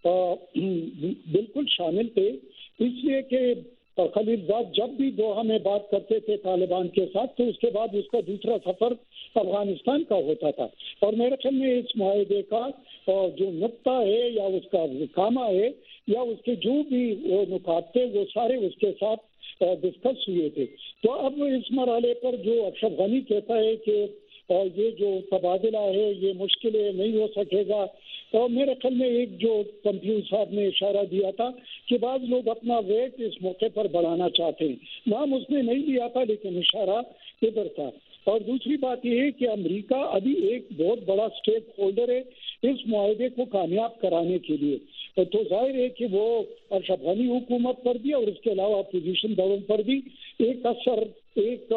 بالکل شامل تھے اس لیے کہ خلیل زاد جب بھی دوحہ میں بات کرتے تھے طالبان کے ساتھ تو اس کے بعد اس کا دوسرا سفر افغانستان کا ہوتا تھا اور میرے خیال میں اس معاہدے کا جو نقطہ ہے یا اس کا کامہ ہے یا اس کے جو بھی نکات تھے وہ سارے اس کے ساتھ ڈسکس ہوئے تھے. تو اب اس مرحلے پر جو اشرف غنی کہتا ہے کہ یہ جو تبادلہ ہے یہ مشکل ہے نہیں ہو سکے گا اور میرے خیال میں ایک جو پمپیو صاحب نے اشارہ دیا تھا کہ بعض لوگ اپنا ویٹ اس موقع پر بڑھانا چاہتے ہیں. نام اس نے نہیں لیا تھا لیکن اشارہ ادھر تھا. اور دوسری بات یہ ہے کہ امریکہ ابھی ایک بہت بڑا اسٹیک ہولڈر ہے اس معاہدے کو کامیاب کرانے کے لیے. تو ظاہر ہے کہ وہ اشرف غنی حکومت پر بھی اور اس کے علاوہ اپوزیشن دلوں پر بھی ایک اثر ایک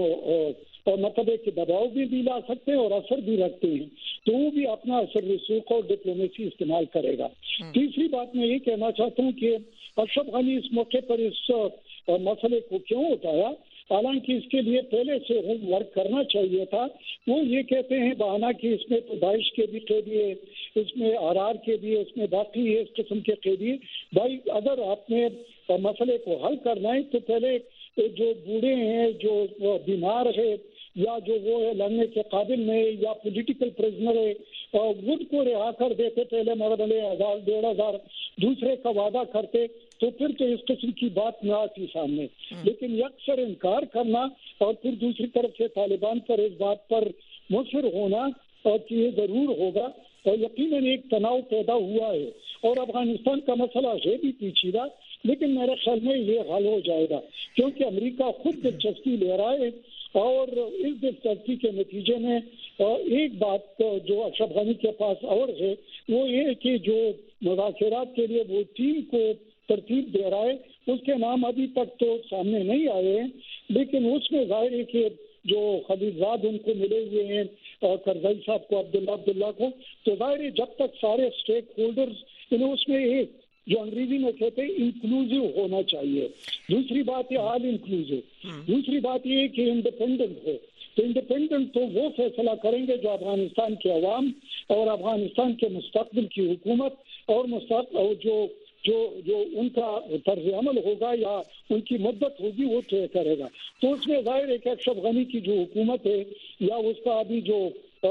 مطلب ہے کہ دباؤ بھی لا سکتے ہیں اور اثر بھی رکھتے ہیں تو وہ بھی اپنا اثر رسوخ اور ڈپلومیسی استعمال کرے گا. تیسری بات میں یہ کہنا چاہتا ہوں کہ اشرف غنی اس موقع پر اس مسئلے کو کیوں اٹھایا حالانکہ اس کے لیے پہلے سے ہوم ورک کرنا چاہیے تھا. وہ یہ کہتے ہیں بہانہ کہ اس میں تو داعش کے بھی قیدی ہے اس میں آرآر کے بھی اس میں باقی ہے اس قسم کے قیدی. بھائی اگر آپ نے مسئلے کو حل کرنا ہے تو پہلے جو بوڑھے ہیں جو بیمار ہے یا جو وہ ہے لڑنے کے قابل نہیں یا پولیٹیکل پریزنر ہے ان کو رہا کر دیتے پہلے مرحلے 1000 1500 دوسرے کا وعدہ کرتے تو پھر تو اس قسم کی بات نہ آتی سامنے. لیکن یکسر انکار کرنا اور پھر دوسری طرف سے طالبان پر اس بات پر مصر ہونا اور کہ یہ ضرور ہوگا اور یقیناً ایک تناؤ پیدا ہوا ہے اور افغانستان کا مسئلہ ہے بھی پیچیدہ لیکن میرے خیال میں یہ حل ہو جائے گا کیونکہ امریکہ خود دلچسپی لے رہا ہے اور اس دلچسپی کے نتیجے میں ایک بات جو اشرف غنی کے پاس اور ہے وہ یہ کہ جو مذاکرات کے لیے وہ ٹیم کو ترتیب دے رہا ہے اس کے نام ابھی تک تو سامنے نہیں آئے ہیں لیکن اس میں ظاہر ہے کہ جو خلیل زاد ان کو ملے ہوئے ہیں کرزائی صاحب کو عبداللہ کو تو ظاہر ہے جب تک سارے اسٹیک ہولڈرز انہیں اس میں ایک جو انگریزی میں کہتے ہیں انکلوزیو ہونا چاہیے. دوسری بات یہ آل انکلوزیو. دوسری بات یہ کہ انڈیپینڈنٹ ہو تو انڈیپینڈنٹ تو وہ فیصلہ کریں گے جو افغانستان کے عوام اور افغانستان کے مستقبل کی حکومت اور جو ان کا طرز عمل ہوگا یا ان کی مدت ہوگی وہ طے کرے گا. تو اس میں ظاہر ہے کہ اشرف غنی کی جو حکومت ہے یا اس کا ابھی جو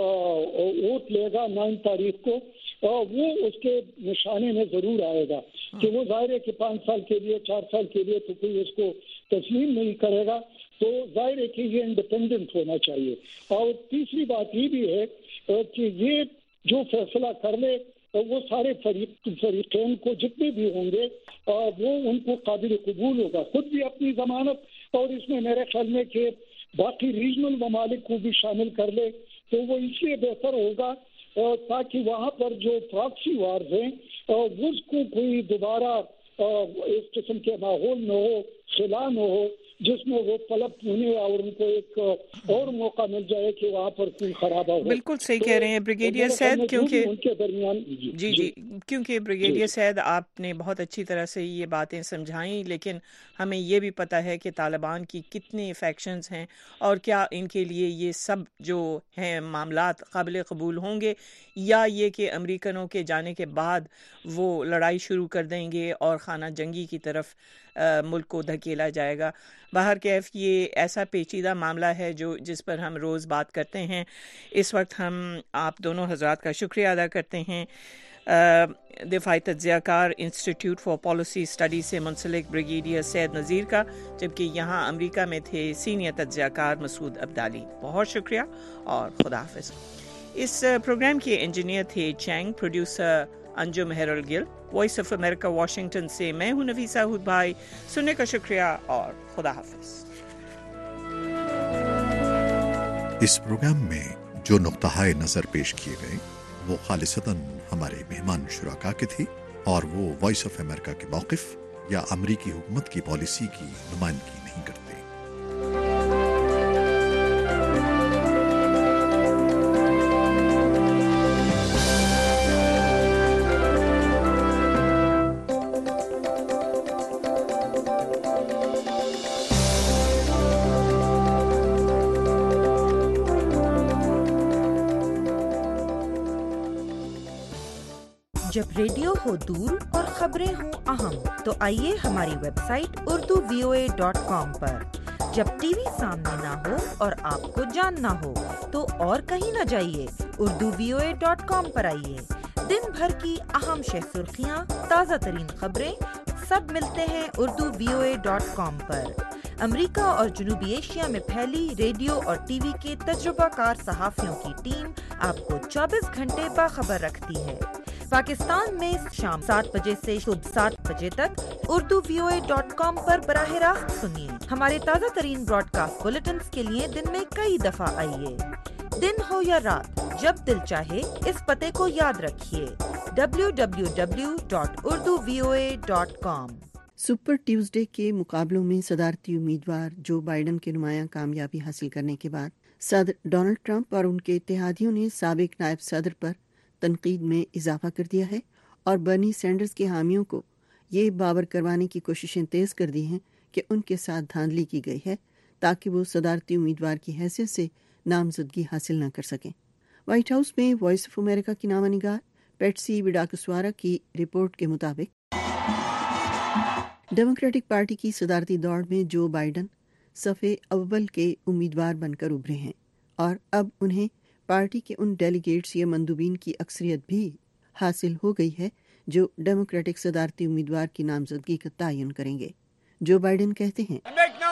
ووٹ لے گا 9 تاریخ کو وہ اس کے نشانے میں ضرور آئے گا کہ وہ ظاہر ہے کہ 5 سال کے لیے 4 سال کے لیے تو کوئی اس کو تسلیم نہیں کرے گا تو ظاہر ہے کہ یہ انڈیپینڈنٹ ہونا چاہیے. اور تیسری بات یہ بھی ہے کہ یہ جو فیصلہ کر لے وہ سارے فریقین کو جتنے بھی ہوں گے وہ ان کو قابل قبول ہوگا. خود بھی اپنی ضمانت اور اس میں میرے خیال میں کہ باقی ریجنل ممالک کو بھی شامل کر لے تو وہ اس لیے بہتر ہوگا تاکہ وہاں پر جو پراکسی وارز ہیں اس کو کوئی دوبارہ اس قسم کے ماحول نہ ہو خلا نہ ہو جس میں وہ پلپ ہونے اور ان کو ایک اور موقع مل جائے کہ وہاں پر کوئی خرابہ ہو. بالکل صحیح کہہ رہے ہیں بریگیڈیئر سید کیونکہ ان کے درمیان جی کیونکہ بریگیڈیئر سید آپ نے بہت اچھی طرح سے یہ باتیں سمجھائیں لیکن ہمیں یہ بھی پتہ ہے کہ طالبان کی کتنی فیکشنز ہیں اور کیا ان کے لیے یہ سب جو ہیں معاملات قابل قبول ہوں گے یا یہ کہ امریکنوں کے جانے کے بعد وہ لڑائی شروع کر دیں گے اور خانہ جنگی کی طرف ملک کو دھکیلا جائے گا. باہر کیف یہ ایسا پیچیدہ معاملہ ہے جس پر ہم روز بات کرتے ہیں. اس وقت ہم آپ دونوں حضرات کا شکریہ ادا کرتے ہیں. دفاعی تجزیہ کار انسٹیٹیوٹ فار پالیسی اسٹڈی سے منسلک بریگیڈیئر سید نذیر کا، جبکہ یہاں امریکہ میں تھے سینئر تجزیہ کار مسعود عبدالی. بہت شکریہ اور خدا حافظ. اس پروگرام کے انجینئر تھے چینگ، پروڈیوسر انجم ہیرل Gill. Voice of America Washington سے میں ہوں نفیسہ ہود بھائی. سننے کا شکریہ اور خدا حافظ. اس پروگرام میں جو نقطہ نظر پیش کیے گئے وہ خالصتاً ہمارے مہمان شرکا کے تھے اور وہ وائس آف امریکہ کے موقف یا امریکی حکومت کی پالیسی کی نمائندگی نہیں کرتے. جب ریڈیو ہو دور اور خبریں ہوں اہم تو آئیے ہماری ویب سائٹ urduvoa.com پر. جب ٹی وی سامنے نہ ہو اور آپ کو جاننا ہو تو اور کہیں نہ جائیے، urduvoa.com پر آئیے. دن بھر کی اہم شہ سرخیاں، تازہ ترین خبریں سب ملتے ہیں urduvoa.com پر. امریکہ اور جنوبی ایشیا میں پھیلی ریڈیو اور ٹی وی کے تجربہ کار صحافیوں کی ٹیم آپ کو 24 گھنٹے باخبر رکھتی ہے. پاکستان میں شام 7 بجے سے صبح 7 بجے تک urduvoa.com پر براہ راست سنیے. ہمارے تازہ ترین براڈ کاسٹ بلیٹنز کے لیے دن میں کئی دفعہ آئیے. دن ہو یا رات، جب دل چاہے اس پتے کو یاد رکھیے، www.urduvoa.com. سپر ٹیوزڈے کے مقابلوں میں صدارتی امیدوار جو بائیڈن کے نمایاں کامیابی حاصل کرنے کے بعد صدر ڈونلڈ ٹرمپ اور ان کے اتحادیوں نے سابق نائب صدر پر تنقید میں اضافہ کر دیا ہے اور برنی سینڈرز کے حامیوں کو یہ باور کروانے کی کوششیں تیز کر دی ہیں کہ ان کے ساتھ دھاندلی کی گئی ہے تاکہ وہ صدارتی امیدوار کی حیثیت سے نامزدگی حاصل نہ کر سکیں. وائٹ ہاؤس میں وائس آف امریکہ کی نامہ نگار پیٹسی وڈاکسوارا کی رپورٹ کے مطابق ڈیموکریٹک پارٹی کی صدارتی دوڑ میں جو بائیڈن صفِ اول کے امیدوار بن کر ابھرے ہیں اور اب انہیں پارٹی کے ان ڈیلیگیٹس یا مندوبین کی اکثریت بھی حاصل ہو گئی ہے جو ڈیموکریٹک صدارتی امیدوار کی نامزدگی کا تعین کریں گے. جو بائیڈن کہتے ہیں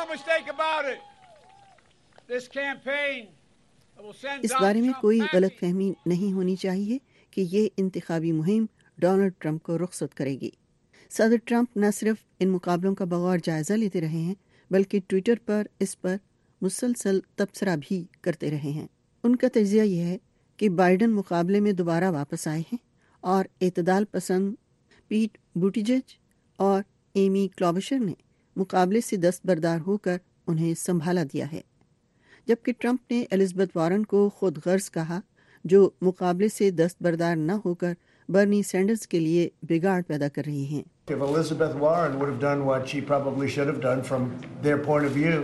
اس بارے میں کوئی غلط فہمی نہیں ہونی چاہیے کہ یہ انتخابی مہم ڈونلڈ ٹرمپ کو رخصت کرے گی. صدر ٹرمپ نہ صرف ان مقابلوں کا بغور جائزہ لیتے رہے ہیں بلکہ ٹویٹر پر اس پر مسلسل تبصرہ بھی کرتے رہے ہیں. ان کا تجزیہ یہ ہے کہ بائیڈن مقابلے میں دوبارہ واپس آئے ہیں اور اعتدال پسند پیٹ بوٹیجج اور ایمی کلوبشر نے مقابلے سے دستبردار ہو کر انہیں سنبھالا دیا ہے، جبکہ ٹرمپ نے الزبتھ وارن کو خود غرض کہا جو مقابلے سے دستبردار نہ ہو کر برنی سینڈرز کے لیے بگاڑ پیدا کر رہی ہیں. If Elizabeth Warren would have done what she probably should have done from their point of view,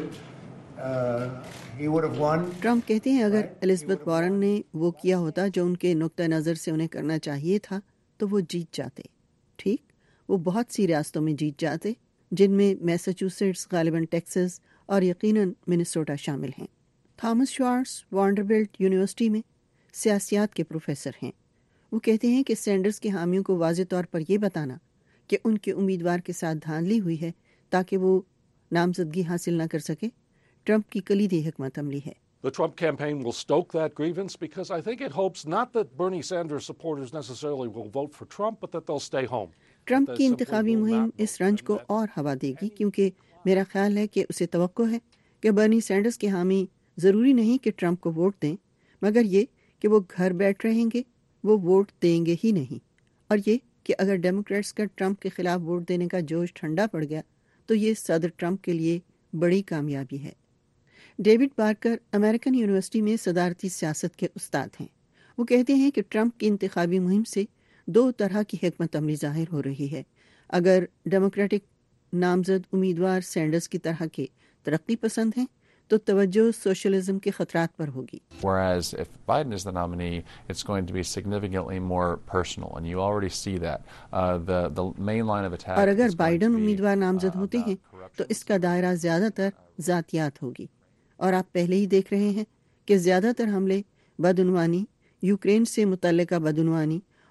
he would have won. Trump کہتے ہیں اگر الزبتھ وارن نے وہ کیا ہوتا جو ان کے نقطہ نظر سے انہیں کرنا چاہیے تھا تو وہ جیت جاتے. ٹھیک، وہ بہت سی ریاستوں میں جیت جاتے جن میں میساچوسیٹس، غالباً ٹیکساس اور یقیناً منیسوٹا شامل ہیں. تھامس شوارٹز وانڈربلٹ یونیورسٹی میں سیاسیات کے پروفیسر ہیں. وہ کہتے ہیں کہ سینڈرز کے حامیوں کو واضح طور پر یہ بتانا کہ ان کے امیدوار کے ساتھ دھاندلی ہوئی ہے تاکہ وہ نامزدگی حاصل نہ کر سکے ٹرمپ کی کلیدی حکمت عملی ہے. The Trump campaign will stoke that grievance because I think it hopes not that Bernie Sanders supporters necessarily will vote for Trump, but that they'll stay home. Trump کی انتخابی مہم اس رنج کو اور ہوا دے گی کیونکہ میرا خیال ہے کہ اسے توقع ہے کہ برنی سینڈرز کے حامی ضروری نہیں کہ ٹرمپ کو ووٹ دیں، مگر یہ کہ وہ گھر بیٹھ رہیں گے، وہ ووٹ دیں گے ہی نہیں. اور یہ کہ اگر ڈیموکریٹس کا ٹرمپ کے خلاف ووٹ دینے کا جوش ٹھنڈا پڑ گیا تو یہ صدر ٹرمپ کے لیے بڑی کامیابی ہے. ڈیوڈ بارکر امریکن یونیورسٹی میں صدارتی سیاست کے استاد ہیں. وہ کہتے ہیں کہ ٹرمپ کی انتخابی مہم سے دو طرح کی حکمت عملی ظاہر ہو رہی ہے. اگر ڈیموکریٹک نامزد امیدوار سینڈرز کی طرح کے ترقی پسند ہیں تو توجہ سوشلزم کے خطرات پر ہوگی. Whereas if Biden is the nominee, it's going to be significantly more personal, and you already see that. The main line of attack. اور اگر بائیڈن امیدوار نامزد ہوتے ہیں تو اس کا دائرہ زیادہ تر ذاتیات ہوگی. اور آپ پہلے ہی دیکھ رہے ہیں کہ زیادہ تر حملے بدعنوانی، یوکرین سے متعلقہ بدعنوانی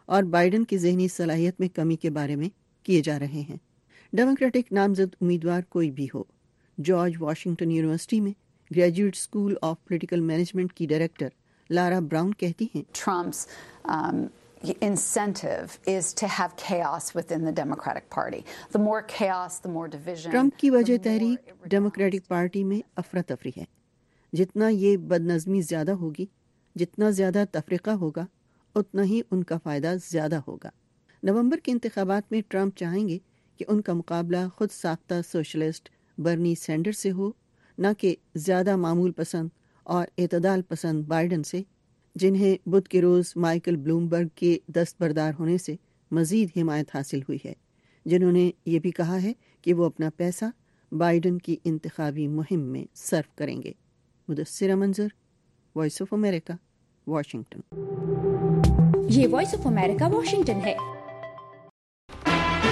اور بائیڈن کی ذہنی صلاحیت میں کمی کے بارے میں کیے جا رہے ہیں۔ ڈیموکریٹک نامزد امیدوار کوئی بھی ہو، جارج واشنگٹن یونیورسٹی میں Graduate School of Political Management کی ڈائریکٹر لارا براؤن کہتی ہیں Trump's incentive is to have chaos within the Democratic Party. The more chaos, the more division. Trump کی وجہ تحریک ڈیموکریٹک پارٹی میں افراتفری ہے۔ جتنا یہ بد نظمی زیادہ ہوگی، جتنا زیادہ تفرقہ ہوگا، اتنا ہی ان کا فائدہ زیادہ ہوگا۔ نومبر کے انتخابات میں ٹرمپ چاہیں گے کہ ان کا مقابلہ خود ساختہ سوشلسٹ برنی سینڈرز سے ہو، نہ کہ زیادہ معمول پسند اور اعتدال پسند بائیڈن سے، جنہیں بدھ کے روز مائیکل بلومبرگ کے دستبردار ہونے سے مزید حمایت حاصل ہوئی ہے، جنہوں نے یہ بھی کہا ہے کہ وہ اپنا پیسہ بائیڈن کی انتخابی مہم میں صرف کریں گے۔ Mudassira Manzar, Voice of America, Washington. یہ وائس آف امریکہ واشنگٹن ہے۔